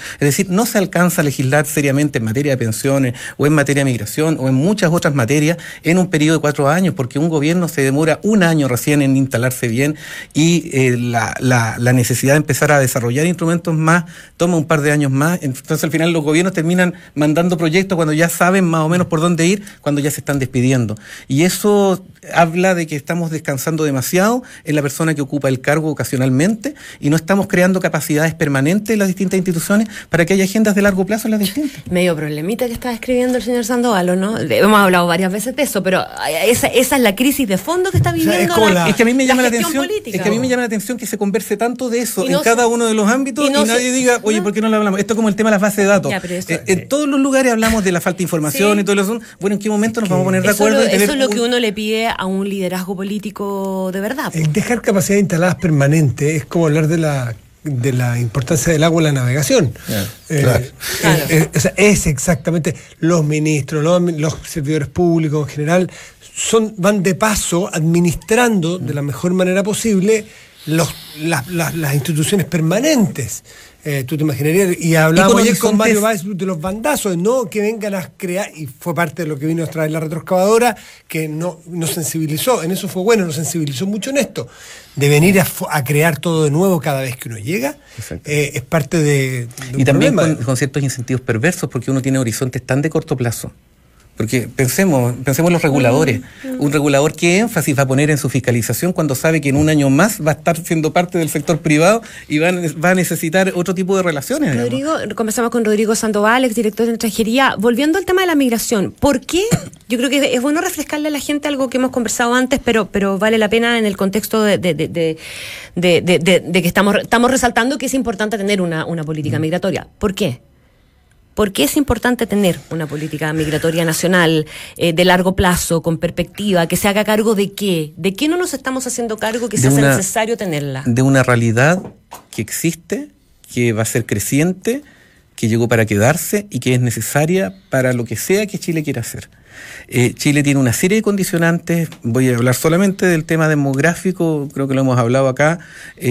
no se alcanza a legislar seriamente en materia de pensiones o en materia de migración o en muchas otras materias en un periodo de cuatro años, porque un gobierno se demora un año recién en instalarse bien y eh, la, la, la necesidad de empezar a desarrollar instrumentos más toma un par de años más. Entonces al final los gobiernos terminan mandando proyectos cuando ya saben más o menos por dónde ir, cuando ya se están despidiendo. Y eso habla de que estamos descansando demasiado en la persona que ocupa el cargo ocasionalmente y no estamos creando capacidades permanentes en las distintas instituciones para que haya agendas de largo plazo en las distintas. Medio problemita que está describiendo el señor Sandoval, ¿o no? Hemos hablado varias veces de eso, pero esa, esa es la crisis de fondo que está viviendo. O sea, es, la, la, es que a mí me llama la, la atención, política, es que a mí ¿o? me llama la atención que se converse tanto de eso y no en cada se, uno de los ámbitos y, no y nadie se, diga, oye, ¿por qué no lo hablamos? Esto es como el tema de las bases de datos. Ya, eso, eh, en todos los lugares hablamos de la falta de información sí. y todo eso. Bueno, ¿en qué momento nos vamos a poner de acuerdo? Eso, lo, eso es lo un... que uno le pide a un liderazgo político de verdad. El dejar capacidades instaladas permanentes es como hablar de la de la importancia del agua en la navegación. Yeah, eh, claro. Claro. Es, es, o sea, es exactamente los ministros, los, los servidores públicos en general son van de paso administrando mm. de la mejor manera posible los, las, las, las instituciones permanentes. Eh, tú te imaginarías, y hablábamos ayer con Mario Báez de los bandazos, no que vengan a crear, y fue parte de lo que vino a traer la retroexcavadora, que no nos sensibilizó, en eso fue bueno, nos sensibilizó mucho en esto, de venir a, a crear todo de nuevo cada vez que uno llega, eh, es parte de, de un y también con, con ciertos incentivos perversos, porque uno tiene horizontes tan de corto plazo. Porque pensemos, pensemos en los reguladores. Un regulador, ¿qué énfasis va a poner en su fiscalización cuando sabe que en un año más va a estar siendo parte del sector privado y va a, va a necesitar otro tipo de relaciones? Rodrigo, conversamos con Rodrigo Sandoval, exdirector de extranjería. Volviendo al tema de la migración, ¿por qué? Yo creo que es bueno refrescarle a la gente algo que hemos conversado antes, pero, pero vale la pena en el contexto de, de, de, de, de, de, de, de que estamos, estamos resaltando que es importante tener una, una política migratoria. ¿Por qué? ¿Por qué es importante tener una política migratoria nacional eh, de largo plazo, con perspectiva, que se haga cargo de qué? ¿De qué no nos estamos haciendo cargo que se hace necesario tenerla? De una realidad que existe, que va a ser creciente, que llegó para quedarse y que es necesaria para lo que sea que Chile quiera hacer. Eh, Chile tiene una serie de condicionantes, voy a hablar solamente del tema demográfico, creo que lo hemos hablado acá,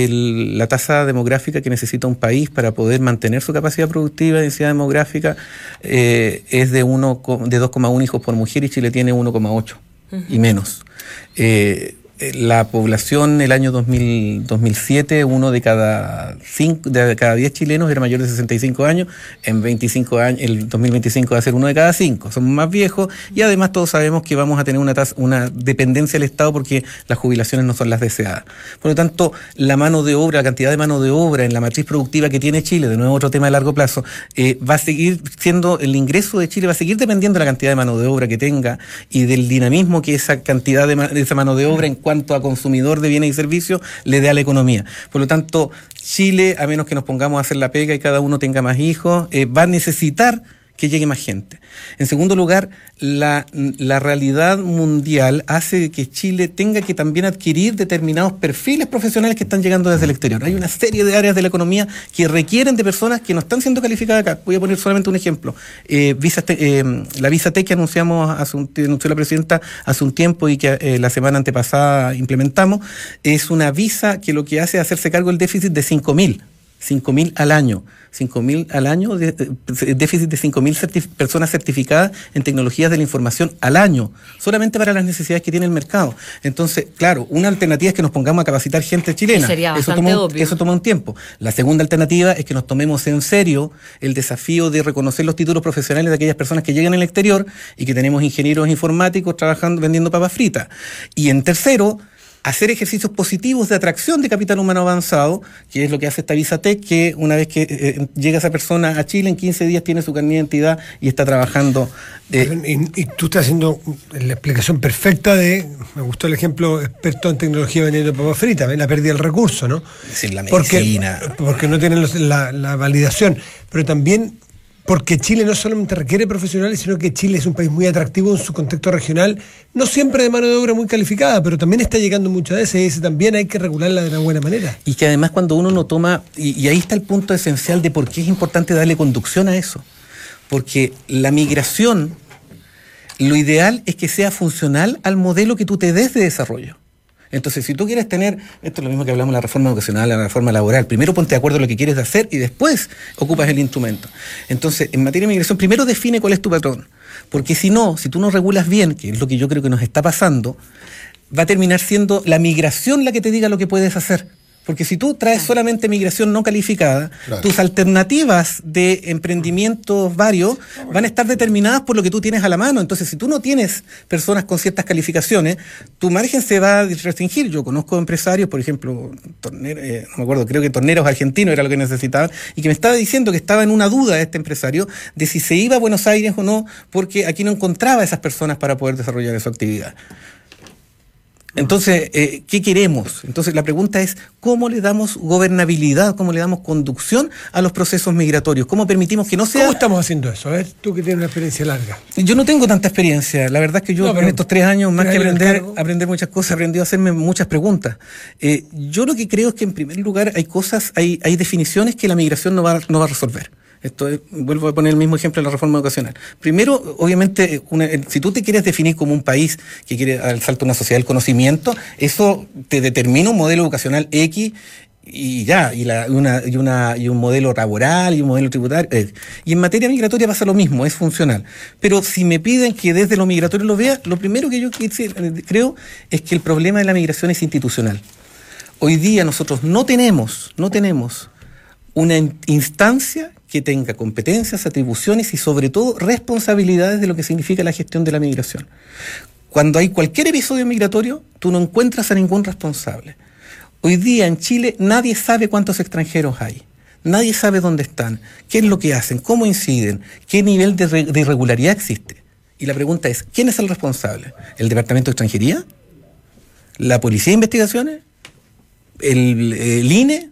el, la tasa demográfica que necesita un país para poder mantener su capacidad productiva, densidad demográfica, eh, es de, uno, de dos coma uno hijos por mujer y Chile tiene uno coma ocho uh-huh. y menos. Eh, La población el año dos mil, dos mil siete, uno de cada cinco, de cada diez chilenos era mayor de sesenta y cinco años. En veinticinco años, el dos mil veinticinco va a ser uno de cada cinco. Somos más viejos y además todos sabemos que vamos a tener una tasa, una dependencia del Estado porque las jubilaciones no son las deseadas. Por lo tanto, la mano de obra, la cantidad de mano de obra en la matriz productiva que tiene Chile, de nuevo otro tema de largo plazo, eh, va a seguir siendo, el ingreso de Chile va a seguir dependiendo de la cantidad de mano de obra que tenga y del dinamismo que esa cantidad de, de esa mano de obra en cuanto a consumidor de bienes y servicios le dé a la economía. Por lo tanto, Chile, a menos que nos pongamos a hacer la pega y cada uno tenga más hijos, eh, va a necesitar que llegue más gente. En segundo lugar, la, la realidad mundial hace que Chile tenga que también adquirir determinados perfiles profesionales que están llegando desde el exterior. Hay una serie de áreas de la economía que requieren de personas que no están siendo calificadas acá. Voy a poner solamente un ejemplo. Eh, visa, eh, la Visa Tech que anunciamos, hace un, anunció la presidenta hace un tiempo y que eh, la semana antepasada implementamos, es una visa que lo que hace es hacerse cargo del déficit de cinco mil. cinco mil al año. cinco mil al año, de, de, déficit de cinco mil certif- personas certificadas en tecnologías de la información al año, solamente para las necesidades que tiene el mercado. Entonces, claro, una alternativa es que nos pongamos a capacitar gente chilena. Sería eso, bastante toma un, obvio. eso toma un tiempo. La segunda alternativa es que nos tomemos en serio el desafío de reconocer los títulos profesionales de aquellas personas que llegan al exterior y que tenemos ingenieros informáticos trabajando, vendiendo papas fritas. Y en tercero, hacer ejercicios positivos de atracción de capital humano avanzado, que es lo que hace esta Visa Tech, que una vez que eh, llega esa persona a Chile, en quince días tiene su carnet de identidad y está trabajando. Eh, y, y tú estás haciendo la explicación perfecta de, me gustó el ejemplo, experto en tecnología vendiendo papas fritas, la pérdida del recurso, ¿no? Sin la medicina. Porque, porque no tienen los, la, la validación, pero también porque Chile no solamente requiere profesionales, sino que Chile es un país muy atractivo en su contexto regional, no siempre de mano de obra muy calificada, pero también está llegando mucha de ese, y ese también hay que regularla de una buena manera. Y que además cuando uno no toma, y, y ahí está el punto esencial de por qué es importante darle conducción a eso, porque la migración, lo ideal es que sea funcional al modelo que tú te des de desarrollo. Entonces, si tú quieres tener, esto es lo mismo que hablamos de la reforma educacional, la reforma laboral, primero ponte de acuerdo en lo que quieres hacer y después ocupas el instrumento. Entonces, en materia de migración, primero define cuál es tu patrón, porque si no, si tú no regulas bien, que es lo que yo creo que nos está pasando, va a terminar siendo la migración la que te diga lo que puedes hacer. Porque si tú traes solamente migración no calificada, claro, tus alternativas de emprendimientos varios van a estar determinadas por lo que tú tienes a la mano. Entonces, si tú no tienes personas con ciertas calificaciones, tu margen se va a restringir. Yo conozco empresarios, por ejemplo, torner, eh, no me acuerdo, creo que Torneros Argentinos era lo que necesitaban, y que me estaba diciendo que estaba en una duda este empresario de si se iba a Buenos Aires o no, porque aquí no encontraba esas personas para poder desarrollar esa actividad. Entonces, eh, ¿qué queremos? Entonces, la pregunta es, ¿cómo le damos gobernabilidad, cómo le damos conducción a los procesos migratorios? ¿Cómo permitimos que no sea...? ¿Cómo estamos haciendo eso? A ver, tú que tienes una experiencia larga. Yo no tengo tanta experiencia. La verdad es que yo no, en estos tres años, más que aprender, aprender muchas cosas, aprendí a hacerme muchas preguntas. Eh, yo lo que creo es que, en primer lugar, hay cosas, hay, hay definiciones que la migración no va, no va a resolver. Esto es, vuelvo a poner el mismo ejemplo de la reforma educacional. Primero, obviamente, una, si tú te quieres definir como un país que quiere al salto a una sociedad del conocimiento, eso te determina un modelo educacional X y ya, y, la, una, y, una, y un modelo laboral y un modelo tributario. Eh. Y en materia migratoria pasa lo mismo, es funcional. Pero si me piden que desde lo migratorio lo vea, lo primero que yo creo es que el problema de la migración es institucional. Hoy día nosotros no tenemos, no tenemos una instancia que tenga competencias, atribuciones y sobre todo responsabilidades de lo que significa la gestión de la migración. Cuando hay cualquier episodio migratorio, tú no encuentras a ningún responsable. Hoy día en Chile nadie sabe cuántos extranjeros hay, nadie sabe dónde están, qué es lo que hacen, cómo inciden, qué nivel de, re- de irregularidad existe. Y la pregunta es, ¿quién es el responsable? ¿El Departamento de Extranjería? ¿La Policía de Investigaciones? ¿El, el I N E?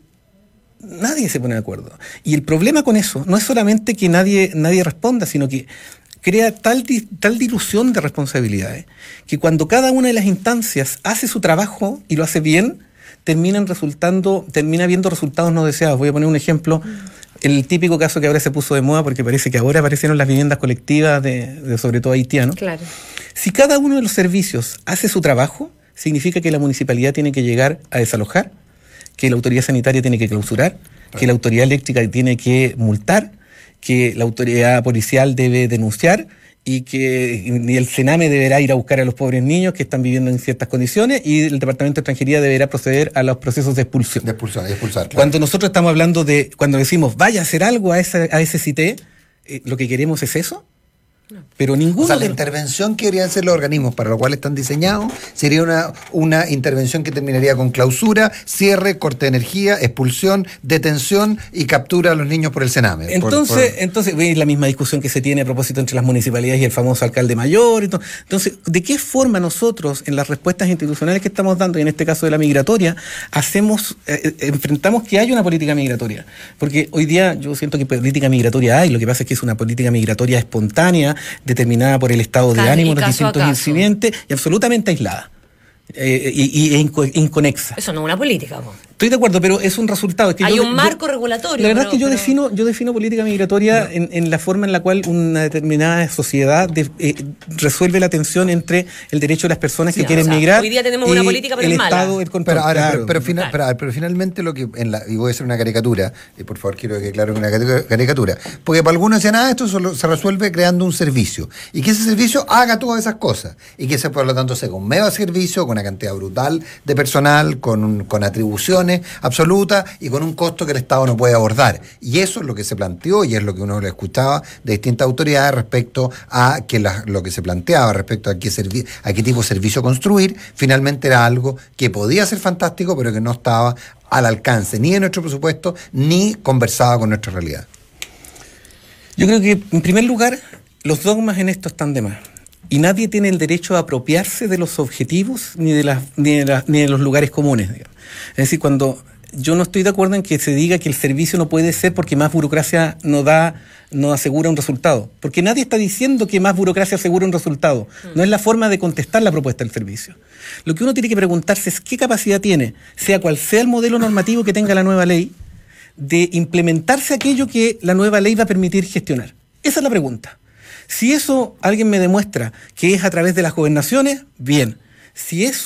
Nadie se pone de acuerdo. Y el problema con eso no es solamente que nadie, nadie responda, sino que crea tal, tal dilución de responsabilidades que cuando cada una de las instancias hace su trabajo y lo hace bien, terminan resultando, termina viendo resultados no deseados. Voy a poner un ejemplo, el típico caso que ahora se puso de moda porque parece que ahora aparecieron las viviendas colectivas de, de sobre todo haitianos. Claro. Si cada uno de los servicios hace su trabajo, significa que la municipalidad tiene que llegar a desalojar, que la autoridad sanitaria tiene que clausurar, que la autoridad eléctrica tiene que multar, que la autoridad policial debe denunciar y que y el Sename deberá ir a buscar a los pobres niños que están viviendo en ciertas condiciones y el Departamento de Extranjería deberá proceder a los procesos de expulsión. De expulsar, de expulsar, claro. Cuando nosotros estamos hablando de, cuando decimos vaya a hacer algo a, esa, a ese C I T E, eh, ¿lo que queremos es eso? No. Pero ninguno. O sea, la de... intervención que deberían hacer los organismos para los cuales están diseñados sería una, una intervención que terminaría con clausura, cierre, corte de energía, expulsión, detención y captura a los niños por el Sename. Entonces, por, por... entonces es la misma discusión que se tiene a propósito entre las municipalidades y el famoso alcalde mayor. Y todo. Entonces, ¿de qué forma nosotros, en las respuestas institucionales que estamos dando, y en este caso de la migratoria, hacemos, eh, enfrentamos que hay una política migratoria? Porque hoy día yo siento que política migratoria hay, lo que pasa es que es una política migratoria espontánea, determinada por el estado de ánimo de los distintos incidentes y absolutamente aislada eh, y, y inconexa. Eso no es una política, ¿no? Estoy de acuerdo, pero es un resultado. Es que Hay yo, un marco yo, regulatorio. La verdad pero, es que yo pero... defino, yo defino política migratoria no. en, en la forma en la cual una determinada sociedad de, eh, resuelve la tensión entre el derecho de las personas sí, que quieren o sea, migrar. Hoy día tenemos una política, pero el es mala. Estado, el control. Pero, ahora, claro. pero, pero, final, claro. pero, pero finalmente lo que, en la, y voy a hacer una caricatura, y por favor quiero que claro una caricatura, porque para algunos decían, ah, esto solo se resuelve creando un servicio, y que ese servicio haga todas esas cosas, y que ese por lo tanto sea un medio de servicio, con una cantidad brutal de personal, con, un, con atribuciones absolutas, y con un costo que el Estado no puede abordar. Y eso es lo que se planteó y es lo que uno le escuchaba de distintas autoridades respecto a que la, lo que se planteaba respecto a qué, servi- a qué tipo de servicio construir, finalmente era algo que podía ser fantástico, pero que no estaba al alcance ni de nuestro presupuesto, ni conversaba con nuestra realidad. Yo creo que, en primer lugar, los dogmas en esto están de más. Y nadie tiene el derecho a apropiarse de los objetivos ni de, las, ni de, las, ni de los lugares comunes, digamos. Es decir, cuando yo no estoy de acuerdo en que se diga que el servicio no puede ser porque más burocracia no da, no asegura un resultado. Porque nadie está diciendo que más burocracia asegura un resultado. No es la forma de contestar la propuesta del servicio. Lo que uno tiene que preguntarse es qué capacidad tiene, sea cual sea el modelo normativo que tenga la nueva ley, de implementarse aquello que la nueva ley va a permitir gestionar. Esa es la pregunta. Si eso alguien me demuestra que es a través de las gobernaciones, bien. Si eso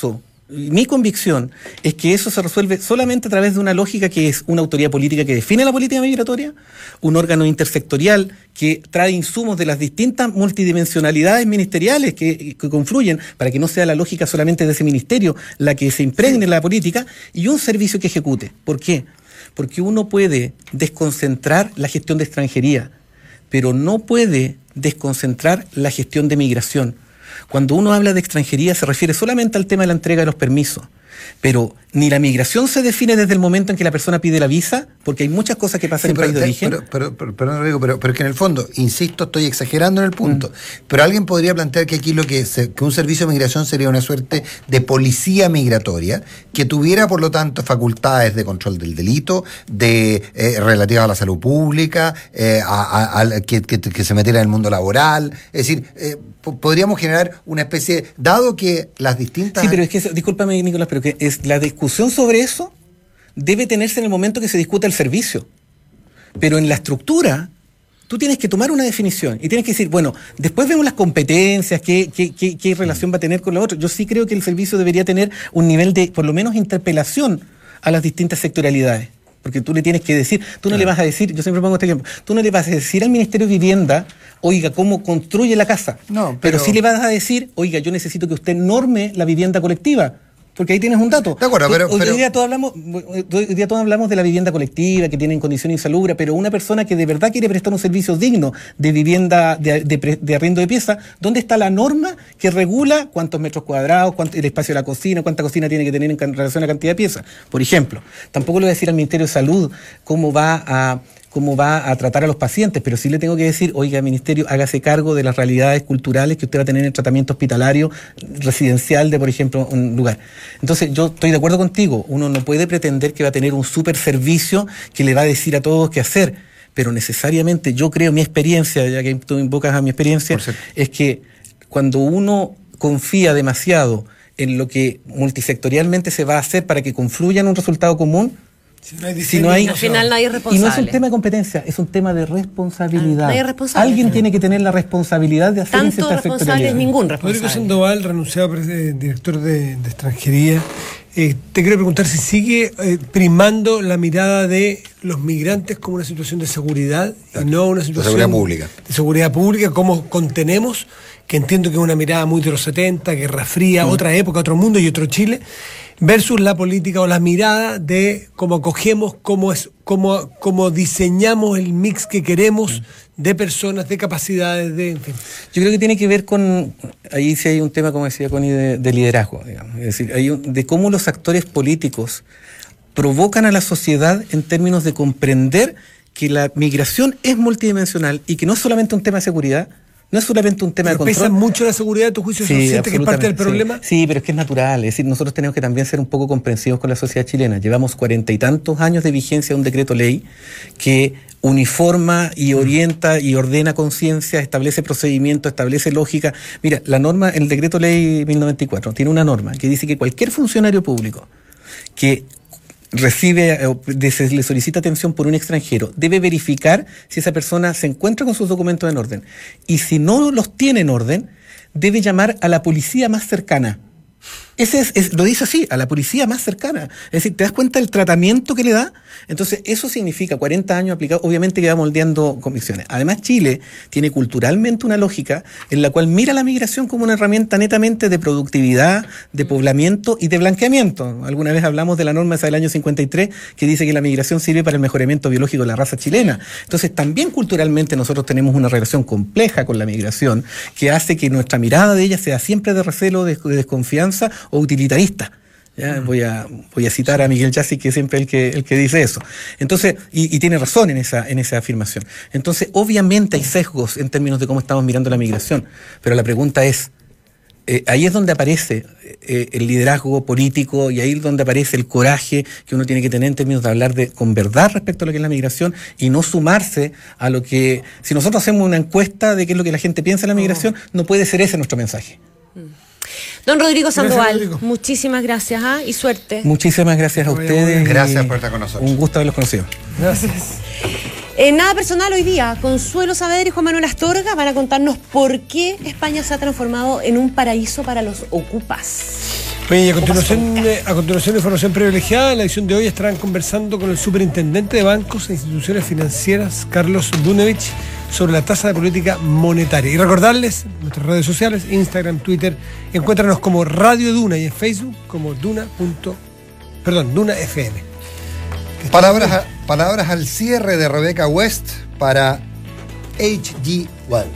Mi convicción es que eso se resuelve solamente a través de una lógica que es una autoridad política que define la política migratoria, un órgano intersectorial que trae insumos de las distintas multidimensionalidades ministeriales que, que confluyen para que no sea la lógica solamente de ese ministerio la que se impregne en la política, y un servicio que ejecute. ¿Por qué? Porque uno puede desconcentrar la gestión de extranjería, pero no puede desconcentrar la gestión de migración. Cuando uno habla de extranjería se refiere solamente al tema de la entrega de los permisos, pero ni la migración se define desde el momento en que la persona pide la visa, porque hay muchas cosas que pasan sí, en el país de origen. Pero, pero, pero, pero, no digo, pero, pero es que en el fondo, insisto, estoy exagerando en el punto, mm. pero alguien podría plantear que aquí lo que, se, que un servicio de migración sería una suerte de policía migratoria, que tuviera por lo tanto facultades de control del delito, de eh, relativas a la salud pública, eh, a, a, a, que, que, que se metiera en el mundo laboral, es decir, eh, podríamos generar una especie, dado que las distintas... Sí, pero es que, discúlpame Nicolás, pero que es la discusión sobre eso debe tenerse en el momento que se discuta el servicio. Pero en la estructura, tú tienes que tomar una definición y tienes que decir, bueno, después vemos las competencias, qué, qué, qué, qué relación va a tener con lo otro. Yo sí creo que el servicio debería tener un nivel de, por lo menos, interpelación a las distintas sectorialidades. Porque tú le tienes que decir, tú no claro. le vas a decir, yo siempre pongo este ejemplo, tú no le vas a decir al Ministerio de Vivienda, oiga, ¿cómo construye la casa? No, pero... pero sí le vas a decir, oiga, yo necesito que usted norme la vivienda colectiva. Porque ahí tienes un dato. De acuerdo, pero, hoy, pero... Hoy, día todos hablamos, hoy día todos hablamos de la vivienda colectiva, que tiene en condición insalubre, pero una persona que de verdad quiere prestar un servicio digno de vivienda, de, de, de arriendo de pieza, ¿dónde está la norma que regula cuántos metros cuadrados, cuánto, el espacio de la cocina, cuánta cocina tiene que tener en relación a la cantidad de piezas? Por ejemplo, tampoco le voy a decir al Ministerio de Salud cómo va a... cómo va a tratar a los pacientes, pero sí le tengo que decir, oiga, ministerio, hágase cargo de las realidades culturales que usted va a tener en el tratamiento hospitalario residencial de, por ejemplo, un lugar. Entonces, yo estoy de acuerdo contigo, uno no puede pretender que va a tener un super servicio que le va a decir a todos qué hacer, pero necesariamente yo creo, mi experiencia, ya que tú invocas a mi experiencia, es que cuando uno confía demasiado en lo que multisectorialmente se va a hacer para que confluya en un resultado común, Si no hay si no hay, al final nadie es responsable. Y no es un tema de competencia, es un tema de responsabilidad. Nadie es responsable. Alguien sí. tiene que tener la responsabilidad de hacer Tanto esa responsable es ningún responsable. Rodrigo Sandoval, renunciado eh, director de, de extranjería. Eh, te quiero preguntar si sigue eh, primando la mirada de los migrantes como una situación de seguridad claro. y no una situación de seguridad pública. De seguridad pública, cómo contenemos, que entiendo que es una mirada muy de los setenta, Guerra Fría, mm. otra época, otro mundo y otro Chile, versus la política o la mirada de cómo acogemos, cómo, es, cómo, cómo diseñamos el mix que queremos de personas, de capacidades, de... En fin. Yo creo que tiene que ver con, ahí sí hay un tema, como decía Connie, de, de liderazgo, digamos. Es decir, hay un, de cómo los actores políticos provocan a la sociedad en términos de comprender que la migración es multidimensional y que no es solamente un tema de seguridad, no es solamente un tema pero de control. ¿Pesa mucho la seguridad de tu juicio? Sí, ¿Siente que es parte del problema? Sí. sí, pero es que es natural. Es decir, nosotros tenemos que también ser un poco comprensivos con la sociedad chilena. Llevamos cuarenta y tantos años de vigencia de un decreto ley que uniforma y orienta y ordena conciencia, establece procedimientos, establece lógica. Mira, la norma, el decreto ley mil noventa y cuatro tiene una norma que dice que cualquier funcionario público que recibe o se le solicita atención por un extranjero, debe verificar si esa persona se encuentra con sus documentos en orden. Y si no los tiene en orden, debe llamar a la policía más cercana. Ese es, es, lo dice así, a la policía más cercana. Es decir, ¿te das cuenta del tratamiento que le da? Entonces, eso significa cuarenta años aplicados, obviamente que va moldeando convicciones. Además, Chile tiene culturalmente una lógica en la cual mira la migración como una herramienta netamente de productividad, de poblamiento y de blanqueamiento. Alguna vez hablamos de la norma esa del año cincuenta y tres que dice que la migración sirve para el mejoramiento biológico de la raza chilena. Entonces, también culturalmente nosotros tenemos una relación compleja con la migración que hace que nuestra mirada de ella sea siempre de recelo, de, de desconfianza o utilitarista. ¿Ya? Voy a voy a citar a Miguel Yassi, que es siempre el que el que dice eso. Entonces, y, y tiene razón en esa en esa afirmación. Entonces, obviamente hay sesgos en términos de cómo estamos mirando la migración, pero la pregunta es, eh, ahí es donde aparece eh, el liderazgo político y ahí es donde aparece el coraje que uno tiene que tener en términos de hablar de con verdad respecto a lo que es la migración y no sumarse a lo que, si nosotros hacemos una encuesta de qué es lo que la gente piensa de la migración, no puede ser ese nuestro mensaje. Don Rodrigo Sandoval, gracias, Rodrigo. Muchísimas gracias ¿eh? y suerte. Muchísimas gracias a ustedes. Gracias por estar con nosotros. Un gusto haberlos conocido. Gracias. En Nada Personal hoy día, Consuelo Saavedra y Juan Manuel Astorga van a contarnos por qué España se ha transformado en un paraíso para los ocupas. Oye, y a continuación, eh, a continuación información privilegiada. En la edición de hoy estarán conversando con el superintendente de bancos e instituciones financieras, Carlos Dunevich, sobre la tasa de política monetaria. Y recordarles nuestras redes sociales, Instagram, Twitter, encuéntranos como Radio Duna y en Facebook como Duna. Perdón, Duna F M. Palabras, a, palabras al cierre de Rebecca West para H G Wells.